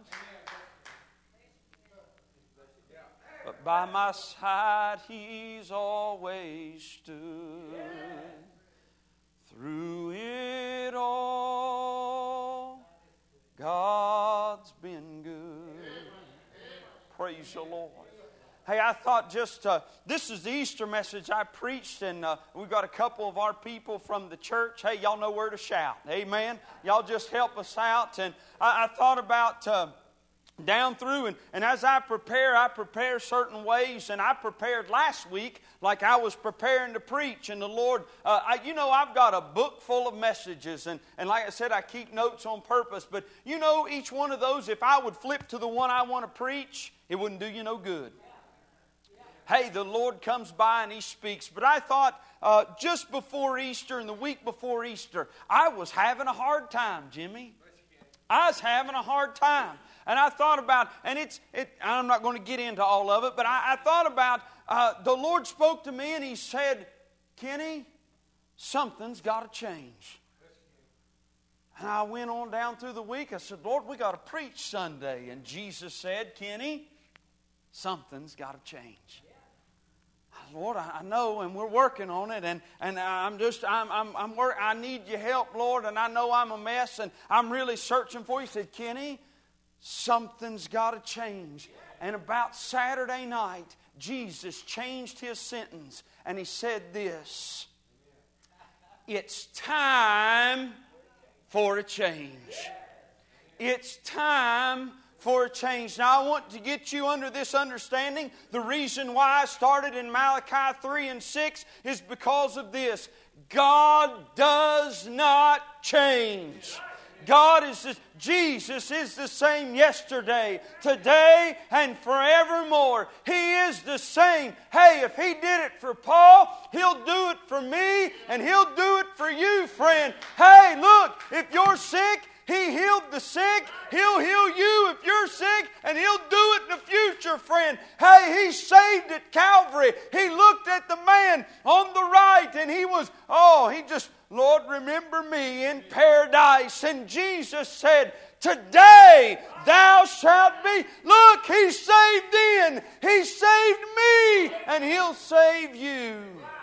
but by my side He's always stood. Through it all, God's been good. Praise the Lord. Hey, I thought just, uh, this is the Easter message I preached, and uh, we've got a couple of our people from the church. Hey, y'all know where to shout. Amen. Y'all just help us out. And I, I thought about... Uh, down through, and, and as I prepare, I prepare certain ways, and I prepared last week like I was preparing to preach, and the Lord, uh, I, you know, I've got a book full of messages, and, and like I said, I keep notes on purpose, but you know, each one of those, if I would flip to the one I want to preach, it wouldn't do you no good. Hey, the Lord comes by and He speaks, but I thought uh, just before Easter and the week before Easter, I was having a hard time, Jimmy. I was having a hard time. And I thought about, and it's, it, I'm not going to get into all of it, but I, I thought about, uh, the Lord spoke to me and He said, Kenny, something's got to change. And I went on down through the week. I said, Lord, we got to preach Sunday. And Jesus said, Kenny, something's got to change. Lord, I know, and we're working on it, and, and I'm just, I'm, I'm, I'm work, I need your help, Lord, and I know I'm a mess, and I'm really searching for you. He said, Kenny, something's got to change. And about Saturday night, Jesus changed His sentence, and He said this, it's time for a change. It's time for a change. Now, I want to get you under this understanding. The reason why I started in Malachi three and six is because of this. God does not change. God is the, Jesus is the same yesterday, today, and forevermore. He is the same. Hey, if He did it for Paul, He'll do it for me, and He'll do it for you, friend. Hey, look, if you're sick, He healed the sick. He'll heal you if you're sick, and He'll do it in the future, friend. Hey, He saved at Calvary. He looked at the man on the right, and he was, oh, he just, Lord, remember me in paradise. And Jesus said, today thou shalt be. Look, He saved then. He saved me, and He'll save you.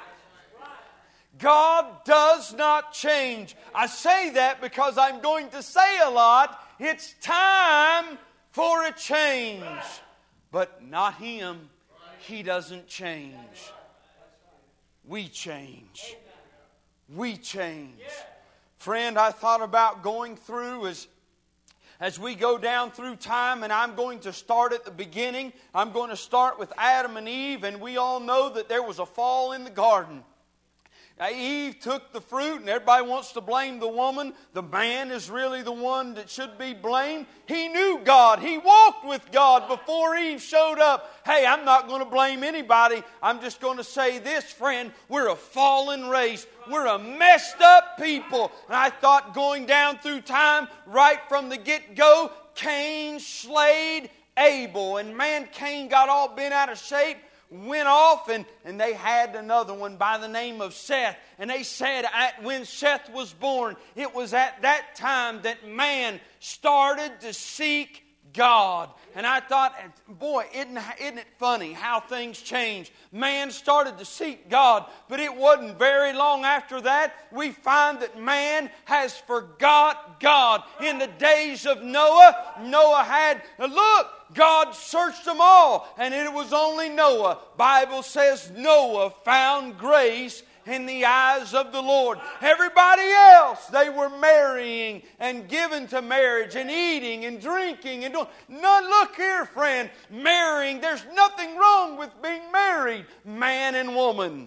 God does not change. I say that because I'm going to say a lot. It's time for a change. But not Him. He doesn't change. We change. We change. Friend, I thought about going through as As we go down through time, and I'm going to start at the beginning. I'm going to start with Adam and Eve, and we all know that there was a fall in the garden. Now, Eve took the fruit, and everybody wants to blame the woman. The man is really the one that should be blamed. He knew God. He walked with God before Eve showed up. Hey, I'm not going to blame anybody. I'm just going to say this, friend. We're a fallen race. We're a messed up people. And I thought going down through time, right from the get-go, Cain slayed Abel. And man, Cain got all bent out of shape, went off, and, and they had another one by the name of Seth. And they said at, when Seth was born, it was at that time that man started to seek God. And I thought, boy, isn't, isn't it funny how things change? Man started to seek God, but it wasn't very long after that we find that man has forgot God. In the days of Noah, Noah had, look, God searched them all, and it was only Noah. Bible says Noah found grace in the eyes of the Lord. Everybody else, they were marrying and given to marriage and eating and drinking and doing. None, look here, friend, marrying, there's nothing wrong with being married, man and woman.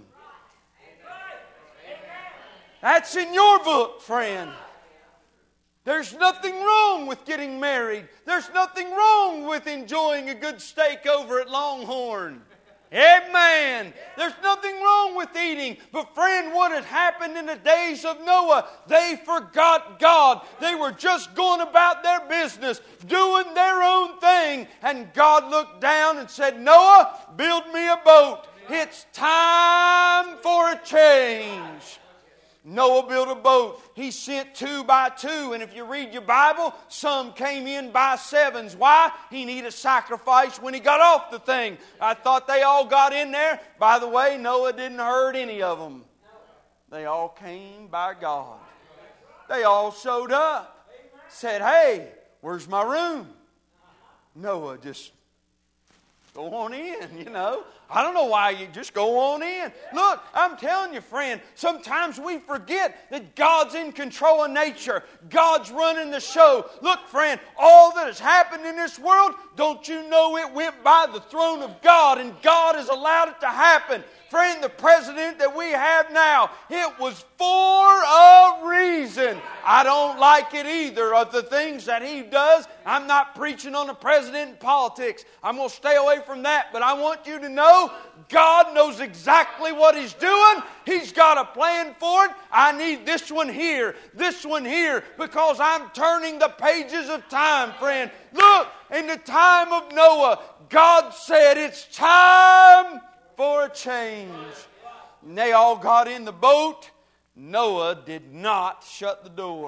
That's in your book, friend. There's nothing wrong with getting married. There's nothing wrong with enjoying a good steak over at Longhorn. Amen. There's nothing wrong with eating. But friend, what had happened in the days of Noah? They forgot God. They were just going about their business, doing their own thing. And God looked down and said, Noah, build me a boat. It's time for a change. Noah built a boat. He sent two by two. And if you read your Bible, some came in by sevens. Why? He needed a sacrifice when he got off the thing. I thought they all got in there. By the way, Noah didn't hurt any of them. They all came by God. They all showed up. Said, hey, where's my room? Noah just, go on in, you know. I don't know why you just go on in. Look, I'm telling you, friend, sometimes we forget that God's in control of nature. God's running the show. Look, friend, all that has happened in this world, don't you know it went by the throne of God, and God has allowed it to happen. Friend, the president that we have now, it was for a reason. I don't like it either of the things that he does. I'm not preaching on the president and politics. I'm going to stay away from that. But I want you to know God knows exactly what He's doing. He's got a plan for it. I need this one here, this one here, because I'm turning the pages of time, friend. Look, in the time of Noah, God said it's time for a change. And they all got in the boat. Noah did not shut the door.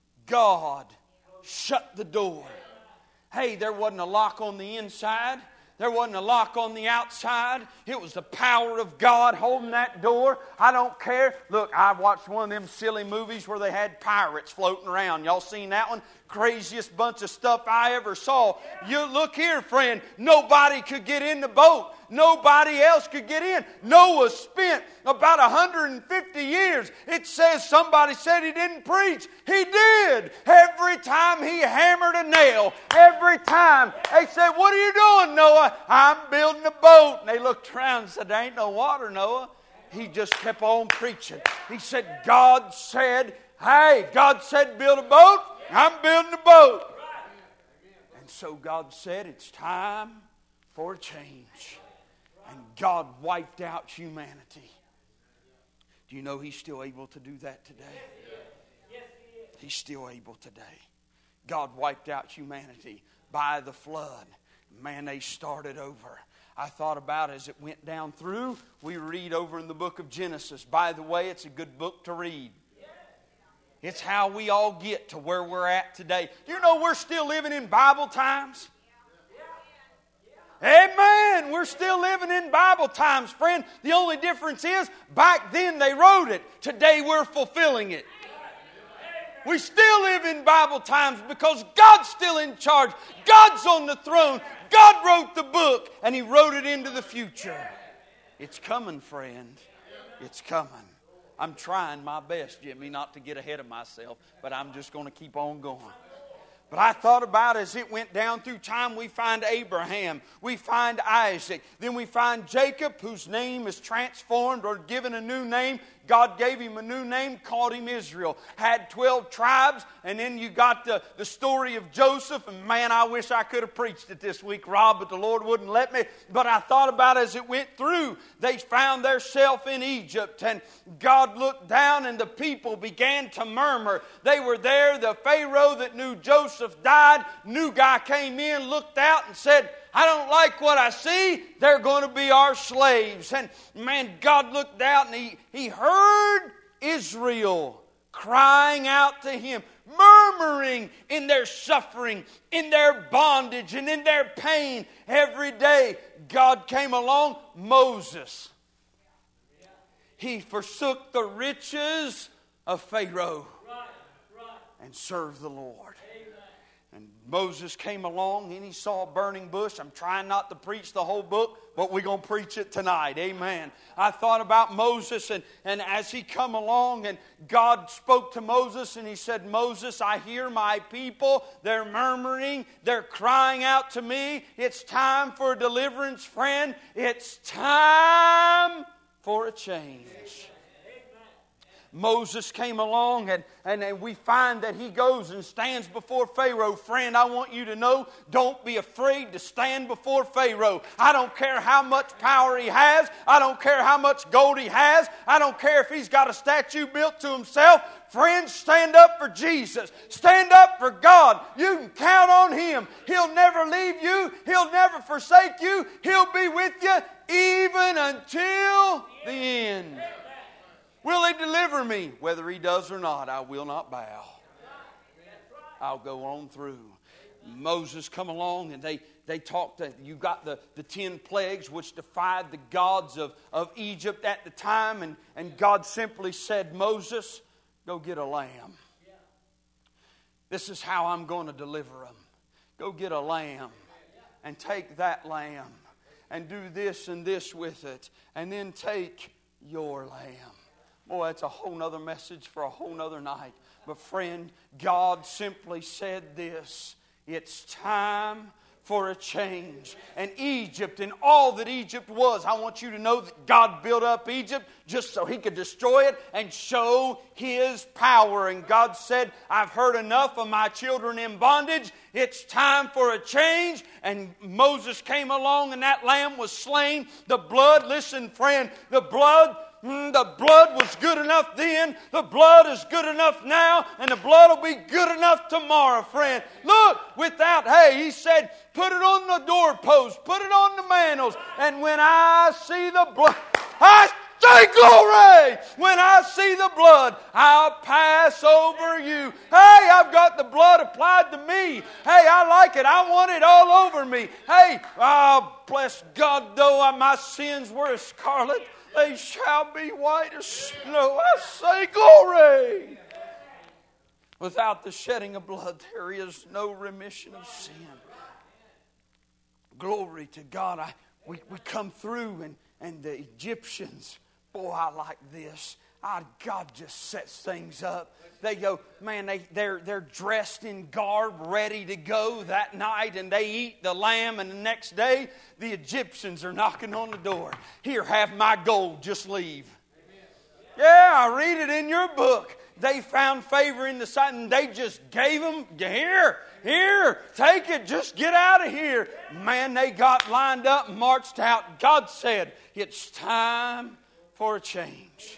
God shut the door. Hey, there wasn't a lock on the inside. There wasn't a lock on the outside. It was the power of God holding that door. I don't care. Look, I watched one of them silly movies where they had pirates floating around. Y'all seen that one? Craziest bunch of stuff I ever saw. You look here, friend. Nobody could get in the boat. Nobody else could get in. Noah spent about one hundred fifty years. It says somebody said he didn't preach. He did. Every time he hammered a nail, every time they said, "What are you doing, Noah?" "I'm building a boat." And they looked around and said, "There ain't no water, Noah." He just kept on preaching. He said, God said, hey, God said build a boat. I'm building a boat. And so God said it's time for a change. And God wiped out humanity. Do you know He's still able to do that today? He's still able today. God wiped out humanity by the flood. Man, they started over. I thought about as it went down through, we read over in the book of Genesis. By the way, it's a good book to read. It's how we all get to where we're at today. You know we're still living in Bible times? Amen. We're still living in Bible times, friend. The only difference is back then they wrote it. Today we're fulfilling it. We still live in Bible times because God's still in charge. God's on the throne. God wrote the book and He wrote it into the future. It's coming, friend. It's coming. I'm trying my best, Jimmy, not to get ahead of myself, but I'm just going to keep on going. But I thought about as it went down through time, we find Abraham, we find Isaac, then we find Jacob, whose name is transformed or given a new name. God gave him a new name, called him Israel. Had twelve tribes, and then you got the, the story of Joseph. And man, I wish I could have preached it this week, Rob, but the Lord wouldn't let me. But I thought about as it went through, they found themselves in Egypt, and God looked down, and the people began to murmur. They were there. The Pharaoh that knew Joseph died. New guy came in, looked out, and said, I don't like what I see. They're going to be our slaves. And man, God looked out and he, he heard Israel crying out to Him, murmuring in their suffering, in their bondage, and in their pain. Every day God came along. Moses, he forsook the riches of Pharaoh and served the Lord. And Moses came along and he saw a burning bush. I'm trying not to preach the whole book, but we're going to preach it tonight. Amen. I thought about Moses, and, and as he come along and God spoke to Moses and He said, Moses, I hear my people. They're murmuring. They're crying out to me. It's time for a deliverance, friend. It's time for a change. Moses came along and, and, and we find that he goes and stands before Pharaoh. Friend, I want you to know, don't be afraid to stand before Pharaoh. I don't care how much power he has. I don't care how much gold he has. I don't care if he's got a statue built to himself. Friends, stand up for Jesus. Stand up for God. You can count on Him. He'll never leave you. He'll never forsake you. He'll be with you even until the end. Will He deliver me? Whether He does or not, I will not bow. I'll go on through. Moses come along and they, they talked that you got the, the ten plagues which defied the gods of, of Egypt at the time. And, and God simply said, Moses, go get a lamb. This is how I'm going to deliver them. Go get a lamb and take that lamb and do this and this with it. And then take your lamb. Boy, that's a whole nother message for a whole nother night. But friend, God simply said this. It's time for a change. And Egypt and all that Egypt was, I want you to know that God built up Egypt just so He could destroy it and show His power. And God said, I've heard enough of my children in bondage. It's time for a change. And Moses came along and that lamb was slain. The blood, listen friend, the blood... The blood was good enough then. The blood is good enough now. And the blood will be good enough tomorrow, friend. Look, without, hey, He said, put it on the doorpost. Put it on the mantles. And when I see the blood, I say glory. When I see the blood, I'll pass over you. Hey, I've got the blood applied to me. Hey, I like it. I want it all over me. Hey, oh, bless God, though my sins were as scarlet, they shall be white as snow. I say glory. Without the shedding of blood, there is no remission of sin. Glory to God. I, we, we come through and, and the Egyptians, boy, I like this. I, God just sets things up. They go, man, they, they're, they're dressed in garb, ready to go that night, and they eat the lamb, and the next day, the Egyptians are knocking on the door. Here, have my gold, just leave. Yeah, I read it in your book. They found favor in the sight, and they just gave them, here, here, take it, just get out of here. Man, they got lined up and marched out. God said, it's time for a change.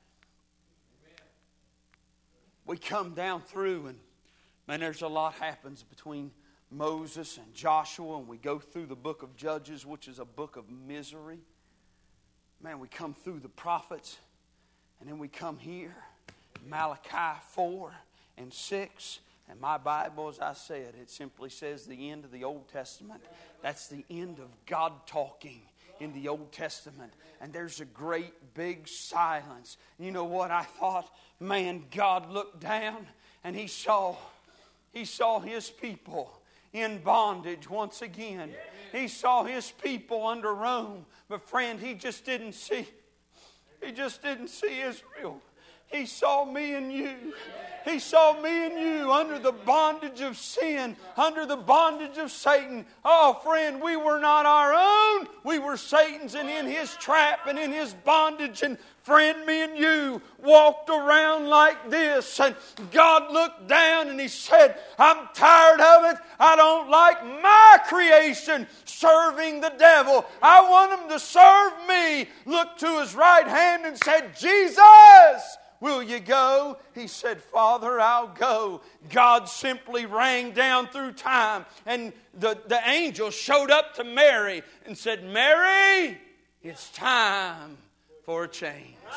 We come down through, and man, there's a lot happens between Moses and Joshua, and we go through the book of Judges, which is a book of misery. Man, we come through the prophets, and then we come here, Malachi four and six, and my Bible, as I said, it simply says the end of the Old Testament. That's the end of God talking in the Old Testament. And there's a great big silence. You know what I thought? Man, God looked down and He saw, He saw His people in bondage once again. He saw His people under Rome. But friend, He just didn't see, He just didn't see Israel. He saw me and you. He saw me and you under the bondage of sin, under the bondage of Satan. Oh, friend, we were not our own. We were Satan's, and in his trap and in his bondage. And friend, me and you walked around like this. And God looked down and He said, I'm tired of it. I don't like my creation serving the devil. I want them to serve me. Looked to His right hand and said, Jesus, will you go? He said, Father, I'll go. God simply rang down through time, and the, the angel showed up to Mary and said, Mary, it's time for a change.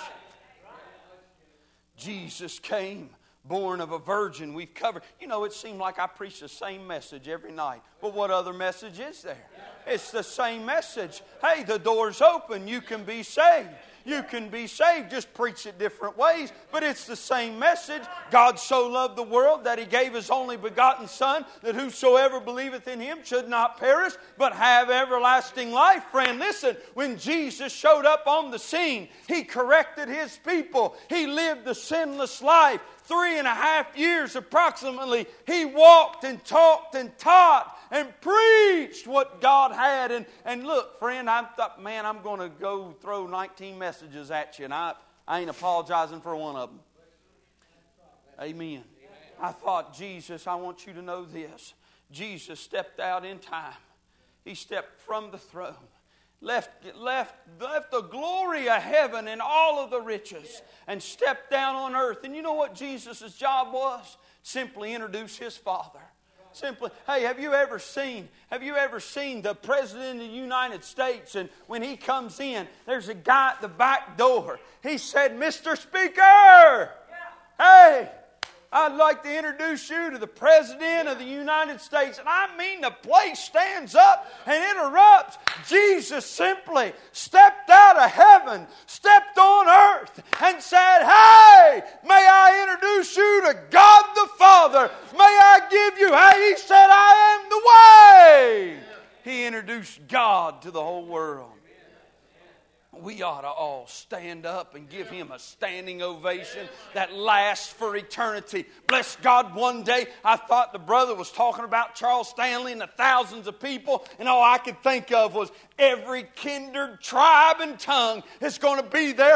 Jesus came, born of a virgin. We've covered. You know, it seemed like I preach the same message every night. But what other message is there? It's the same message. Hey, the door's open. You can be saved. You can be saved. Just preach it different ways. But it's the same message. God so loved the world that He gave His only begotten Son, that whosoever believeth in Him should not perish, but have everlasting life. Friend, listen. When Jesus showed up on the scene, He corrected His people. He lived the sinless life. Three and a half years approximately, He walked and talked and taught and preached what God had. And, and look, friend, I thought, man, I'm going to go throw nineteen messages at you, and I, I ain't apologizing for one of them. Amen. I thought, Jesus, I want you to know this. Jesus stepped out in time. He stepped from the throne. Left, left, left the glory of heaven and all of the riches, and stepped down on earth. And you know what Jesus' job was? Simply introduce His Father. Simply, hey, have you ever seen, have you ever seen the President of the United States, and when he comes in, there's a guy at the back door. He said, Mister Speaker, hey, I'd like to introduce you to the President of the United States. And I mean, the place stands up and interrupts. Jesus simply stepped out of heaven, stepped on earth, and said, hey, may I introduce you to God the Father? May I give you, hey, He said, I am the way. He introduced God to the whole world. We ought to all stand up and give Him a standing ovation that lasts for eternity. Bless God, one day I thought the brother was talking about Charles Stanley and the thousands of people, and all I could think of was every kindred, tribe, and tongue is going to be there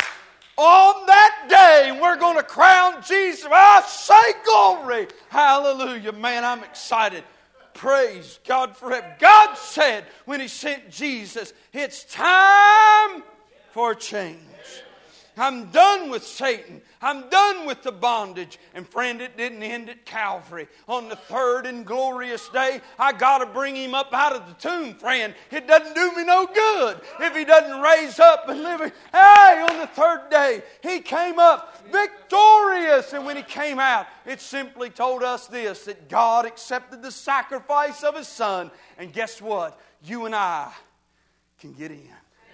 on that day, and we're going to crown Jesus. I say glory. Hallelujah. Man, I'm excited. Praise God forever. God said when He sent Jesus, it's time for a change. I'm done with Satan. I'm done with the bondage. And friend, it didn't end at Calvary. On the third and glorious day, I got to bring him up out of the tomb, friend. It doesn't do me no good if he doesn't raise up and live. Hey, on the third day, he came up victorious. And when he came out, it simply told us this, that God accepted the sacrifice of his Son. And guess what? You and I can get in.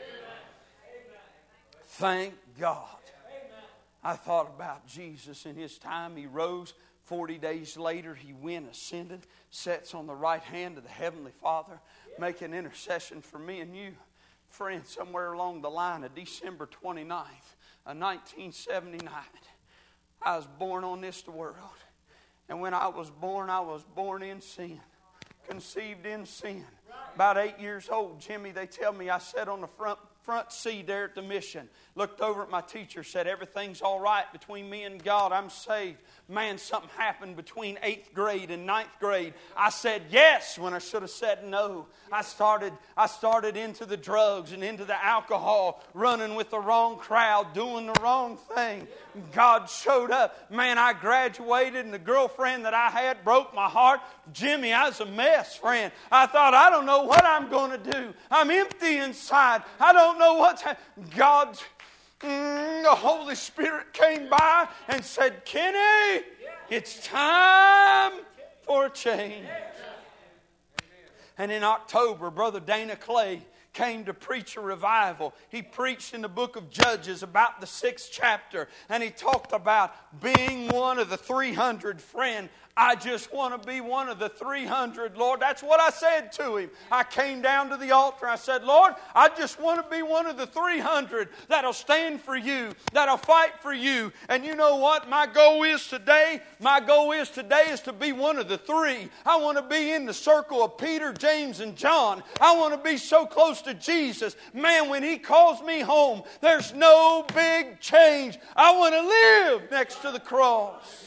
Thank God. I thought about Jesus in his time. He rose. Forty days later, he went, ascended, sits on the right hand of the Heavenly Father, making intercession for me and you. Friend, somewhere along the line of December twenty-ninth of nineteen seventy-nine, I was born on this world. And when I was born, I was born in sin, conceived in sin. About eight years old, Jimmy, they tell me I sat on the front front seat there at the mission. Looked over at my teacher, said, everything's all right between me and God. I'm saved. Man, something happened between eighth grade and ninth grade. I said yes when I should have said no. I started, I started into the drugs and into the alcohol, running with the wrong crowd, doing the wrong thing. God showed up. Man, I graduated, and the girlfriend that I had broke my heart. Jimmy, I was a mess, friend. I thought, I don't know what I'm going to do. I'm empty inside. I don't know what's happening. God, mm, the Holy Spirit came by and said, Kenny, it's time for a change. And in October, Brother Dana Clay came to preach a revival. He preached in the book of Judges about the sixth chapter, and he talked about being one of the three hundred. Friend, I just want to be one of the three hundred, Lord. That's what I said to him. I came down to the altar. I said, Lord, I just want to be one of the three hundred that'll stand for you, that'll fight for you. And you know what my goal is today? My goal is today is to be one of the three. I want to be in the circle of Peter, James, and John. I want to be so close to Jesus. Man, when he calls me home, there's no big change. I want to live next to the cross.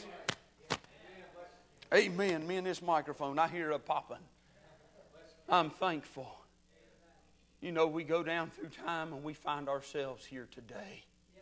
Amen. Me and this microphone, I hear it popping. I'm thankful. You know, we go down through time and we find ourselves here today.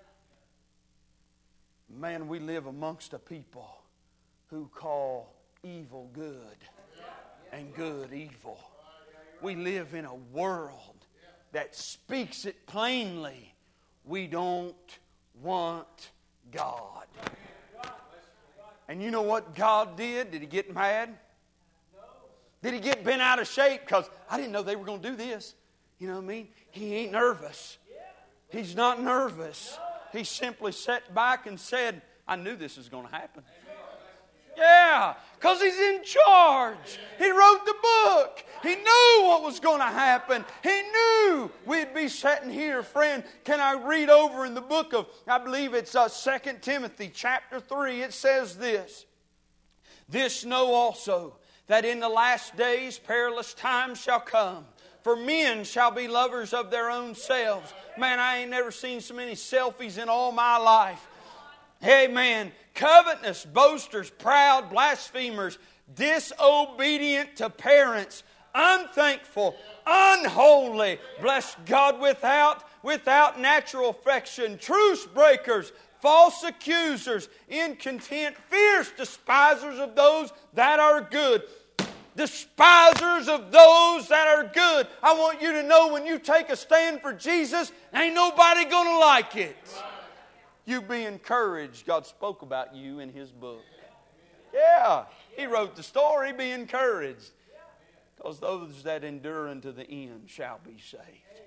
Man, we live amongst a people who call evil good and good evil. We live in a world that speaks it plainly. We don't want God. And you know what God did? Did he get mad? No. Did he get bent out of shape? Because I didn't know they were going to do this. You know what I mean? He ain't nervous. He's not nervous. He simply sat back and said, I knew this was going to happen. Yeah, because he's in charge. He wrote the book. He knew what was going to happen. He knew we'd be sitting here. Friend, can I read over in the book of, I believe it's uh, Second Timothy chapter three. It says this. This know also, that in the last days perilous times shall come. For men shall be lovers of their own selves. Man, I ain't never seen so many selfies in all my life. Amen. Covetous, boasters, proud, blasphemers, disobedient to parents, unthankful, unholy, bless God, without, without natural affection, truce breakers, false accusers, incontent, fierce despisers of those that are good. Despisers of those that are good. I want you to know when you take a stand for Jesus, ain't nobody going to like it. You be encouraged. God spoke about you in His book. Yeah, He wrote the story. Be encouraged. Because those that endure unto the end shall be saved.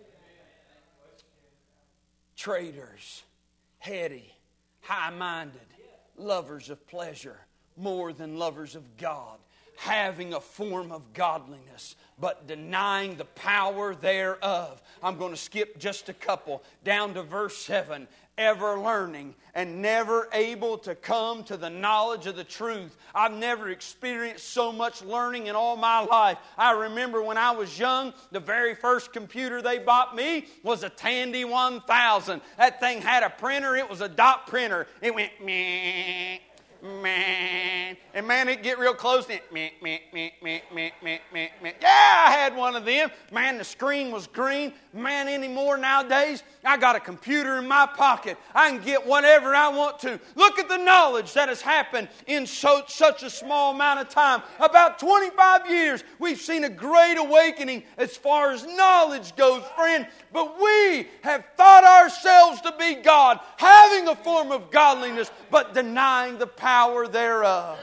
Traitors, heady, high-minded, lovers of pleasure more than lovers of God, having a form of godliness, but denying the power thereof. I'm going to skip just a couple down to verse seven. Ever learning and never able to come to the knowledge of the truth. I've never experienced so much learning in all my life. I remember when I was young, the very first computer they bought me was a Tandy one thousand. That thing had a printer. It was a dot printer. It went meh, man. And man, it'd get real close and it, meh, meh, meh, meh, meh, meh, meh, meh. Yeah, I had one of them. Man, the screen was green. Man, anymore nowadays, I got a computer in my pocket. I can get whatever I want to. Look at the knowledge that has happened in so, such a small amount of time. About twenty-five years, we've seen a great awakening as far as knowledge goes, friend. But we have thought ourselves to be God, having a form of godliness, but denying the power thereof.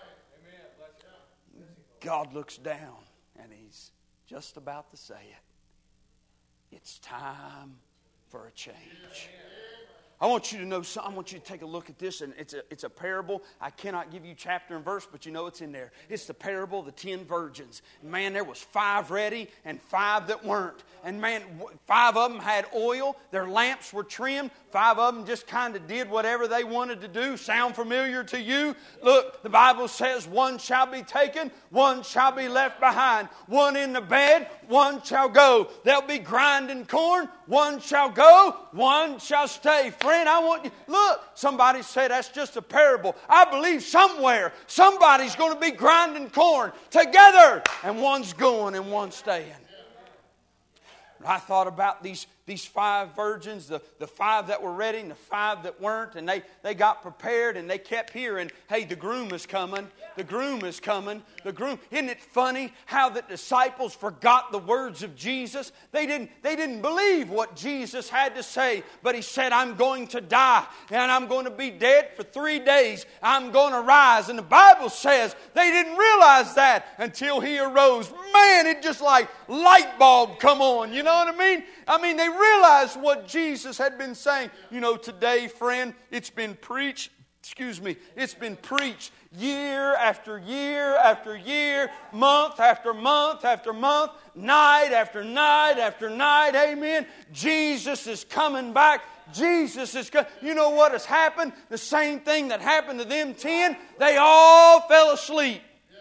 God looks down and He's just about to say it. It's time for a change. I want you to know something. I want you to take a look at this, and it's a, it's a parable. I cannot give you chapter and verse, but you know it's in there. It's the parable of the ten virgins. Man, there was five ready and five that weren't. And man, five of them had oil. Their lamps were trimmed. Five of them just kind of did whatever they wanted to do. Sound familiar to you? Look, the Bible says one shall be taken, one shall be left behind. One in the bed, one shall go. They'll be grinding corn, one shall go, one shall stay. Friend, I want you, look, somebody said that's just a parable. I believe somewhere somebody's going to be grinding corn together, and one's going and one's staying. I thought about these, these five virgins, the, the five that were ready and the five that weren't, and they, they got prepared and they kept hearing, hey, the groom is coming, the groom is coming, the groom. Isn't it funny how the disciples forgot the words of Jesus? They didn't, they didn't believe what Jesus had to say, but He said, I'm going to die and I'm going to be dead for three days. I'm going to rise. And the Bible says they didn't realize that until He arose. Man, it just like light bulb come on, you know what I mean? I mean, they realized what Jesus had been saying. You know, today, friend, it's been preached, excuse me, it's been preached year after year after year, month after month after month, night after night after night, amen. Jesus is coming back. Jesus is coming. You know what has happened? The same thing that happened to them ten. They all fell asleep.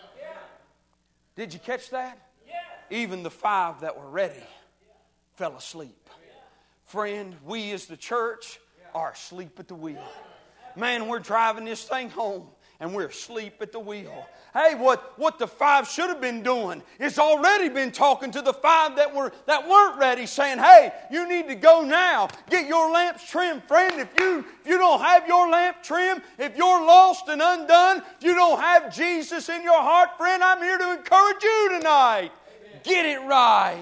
Did you catch that? Even the five that were ready fell asleep. Friend, we as the church are asleep at the wheel. Man, we're driving this thing home and we're asleep at the wheel. Hey, what, what the five should have been doing is already been talking to the five that were that weren't ready, saying, hey, you need to go now. Get your lamps trimmed. Friend, if you, if you don't have your lamp trimmed, if you're lost and undone, if you don't have Jesus in your heart, friend, I'm here to encourage you tonight. Amen. Get it right.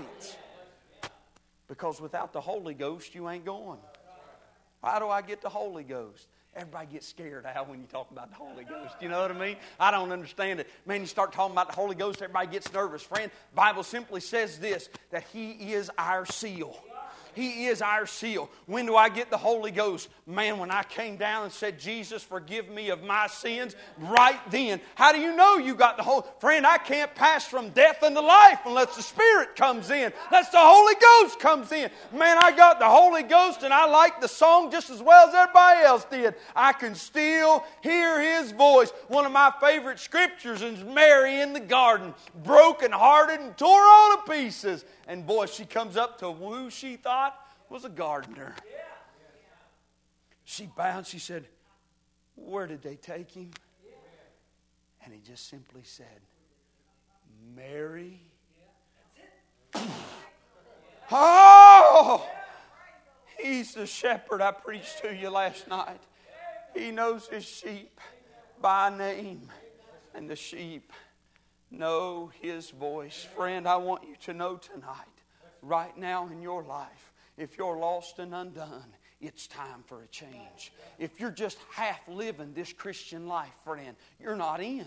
Because without the Holy Ghost, you ain't going. How do I get the Holy Ghost? Everybody gets scared, Al, when you talk about the Holy Ghost. You know what I mean? I don't understand it. Man, you start talking about the Holy Ghost, everybody gets nervous. Friend, the Bible simply says this, that He is our seal. He is our seal. When do I get the Holy Ghost? Man, when I came down and said, Jesus, forgive me of my sins, right then. How do you know you got the Holy? Friend, I can't pass from death into life unless the Spirit comes in. Unless the Holy Ghost comes in. Man, I got the Holy Ghost and I like the song just as well as everybody else did. I can still hear His voice. One of my favorite scriptures is Mary in the garden, broken-hearted and tore all to pieces. And boy, she comes up to who she thought was a gardener. She bowed, she said, where did they take him? And he just simply said, Mary. Oh! He's the shepherd I preached to you last night. He knows His sheep by name. And the sheep know His voice. Friend, I want you to know tonight, right now in your life, if you're lost and undone, it's time for a change. If you're just half living this Christian life, friend, you're not in.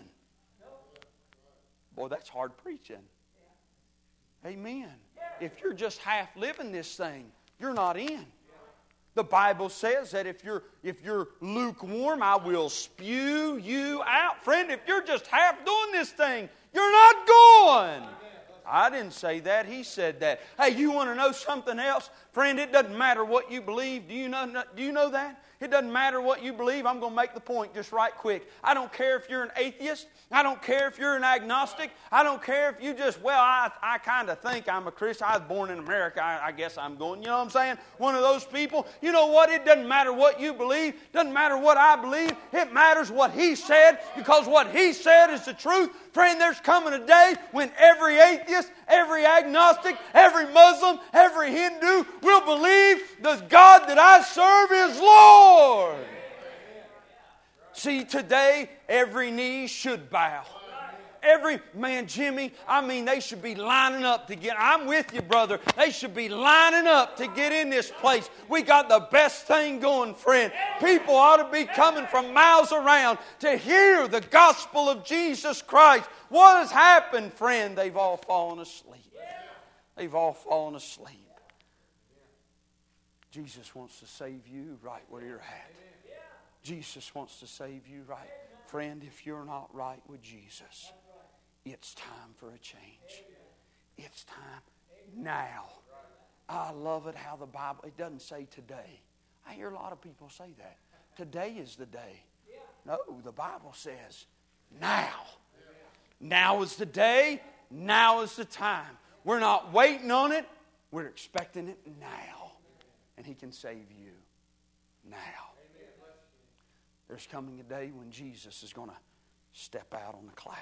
Boy, that's hard preaching. Amen. If you're just half living this thing, you're not in. The Bible says that if you're if you're lukewarm, I will spew you out. Friend, if you're just half doing this thing, you're not going. I didn't say that. He said that. Hey, you want to know something else? Friend, it doesn't matter what you believe. Do you know, do you know that? It doesn't matter what you believe. I'm going to make the point just right quick. I don't care if you're an atheist. I don't care if you're an agnostic. I don't care if you just, well, I, I kind of think I'm a Christian. I was born in America. I, I guess I'm going, you know what I'm saying? One of those people. You know what? It doesn't matter what you believe. It doesn't matter what I believe. It matters what He said, because what He said is the truth. Friend, there's coming a day when every atheist, every agnostic, every Muslim, every Hindu will believe the God that I serve is Lord. See, today, every knee should bow. Every man, Jimmy, I mean, they should be lining up to get, I'm with you, brother. They should be lining up to get in this place. We got the best thing going, friend. People ought to be coming from miles around to hear the gospel of Jesus Christ. What has happened, friend? They've all fallen asleep. They've all fallen asleep. Jesus wants to save you right where you're at. Jesus wants to save you right. Friend, if you're not right with Jesus, it's time for a change. It's time now. I love it how the Bible, it doesn't say today. I hear a lot of people say that. Today is the day. No, the Bible says now. Now is the day. Now is the time. We're not waiting on it. We're expecting it now. And He can save you now. There's coming a day when Jesus is going to step out on the cloud.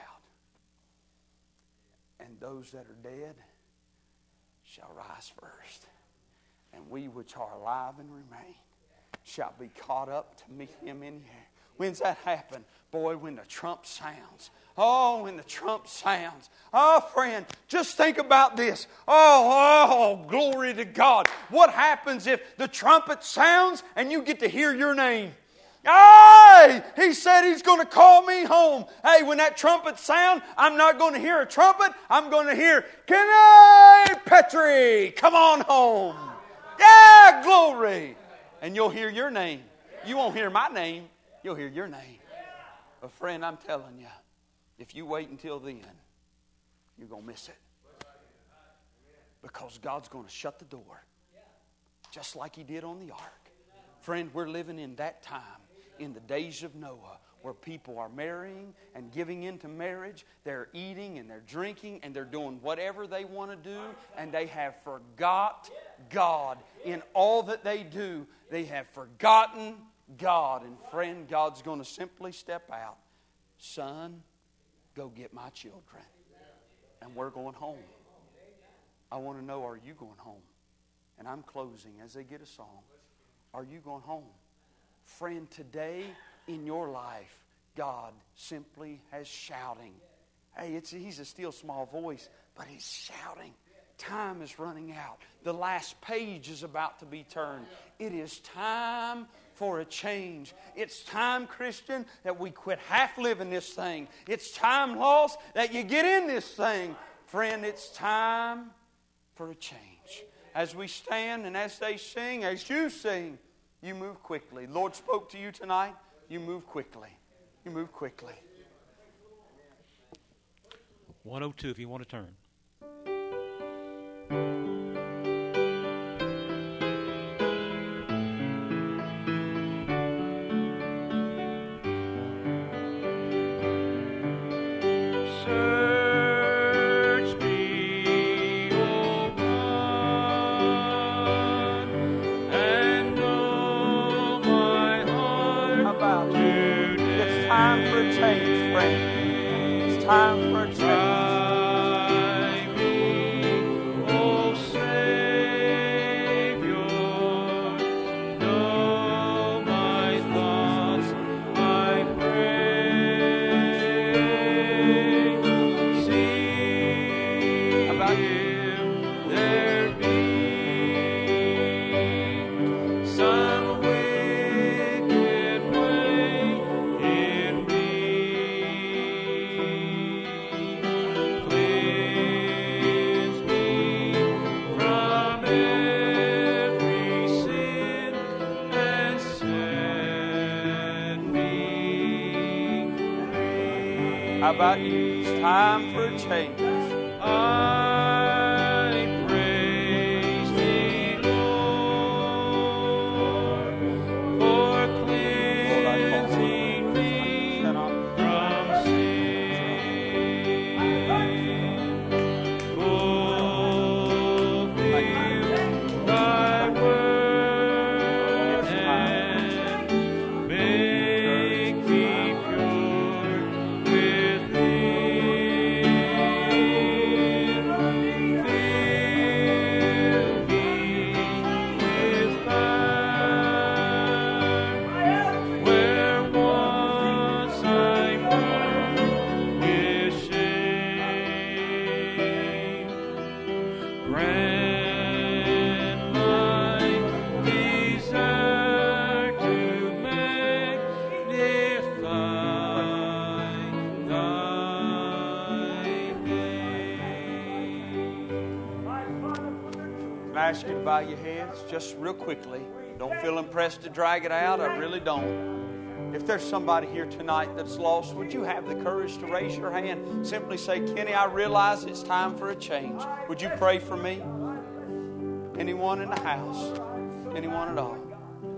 And those that are dead shall rise first. And we which are alive and remain shall be caught up to meet Him in the air. When's that happen? Boy, when the trump sounds. Oh, when the trump sounds. Oh, friend, just think about this. Oh, oh, glory to God. What happens if the trumpet sounds and you get to hear your name? Hey, He said He's going to call me home. Hey, when that trumpet sound, I'm not going to hear a trumpet. I'm going to hear, Kenny Petrie, come on home. Yeah, glory. And you'll hear your name. You won't hear my name. You'll hear your name. But friend, I'm telling you, if you wait until then, you're going to miss it. Because God's going to shut the door. Just like He did on the ark. Friend, we're living in that time. In the days of Noah, where people are marrying and giving into marriage, they're eating and they're drinking and they're doing whatever they want to do, and they have forgot God. In all that they do, they have forgotten God. And friend, God's going to simply step out. Son, go get my children. And we're going home. I want to know, are you going home? And I'm closing as they get a song. Are you going home? Friend, today in your life, God simply has shouting. Hey, it's, He's a still small voice, but He's shouting. Time is running out. The last page is about to be turned. It is time for a change. It's time, Christian, that we quit half living this thing. It's time, lost, that you get in this thing. Friend, it's time for a change. As we stand and as they sing, as you sing, you move quickly. Lord spoke to you tonight. You move quickly. You move quickly. one oh two if you want to turn. Time for a change. How about you? It's time for a change. I praise Thee, Lord, for I ask you to bow your heads just real quickly. Don't feel impressed to drag it out. I really don't. If there's somebody here tonight that's lost, would you have the courage to raise your hand? Simply say, Kenny, I realize it's time for a change. Would you pray for me? Anyone in the house? Anyone at all?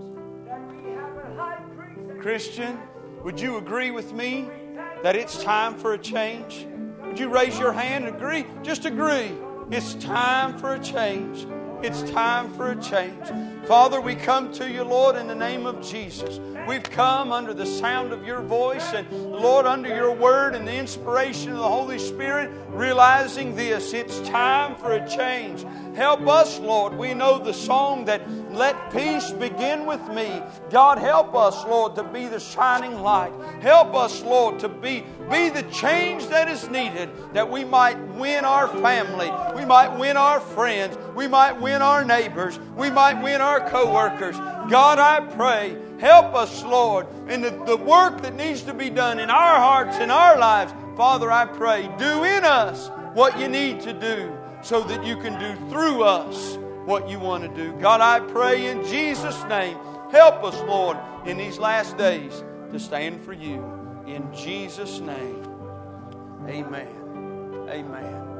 Christian, would you agree with me that it's time for a change? Would you raise your hand and agree? Just agree. It's time for a change. It's time for a change. Father, we come to you, Lord, in the name of Jesus. We've come under the sound of your voice and, Lord, under your word and the inspiration of the Holy Spirit, realizing this, it's time for a change. Help us, Lord. We know the song that let peace begin with me. God, help us, Lord, to be the shining light. Help us, Lord, to be, be the change that is needed, that we might win our family, we might win our friends, we might win our neighbors, we might win our co-workers. God, I pray, help us, Lord, in the, the work that needs to be done in our hearts, in our lives. Father, I pray, do in us what you need to do so that you can do through us what you want to do. God, I pray in Jesus' name, help us, Lord, in these last days to stand for you. In Jesus' name, amen. Amen.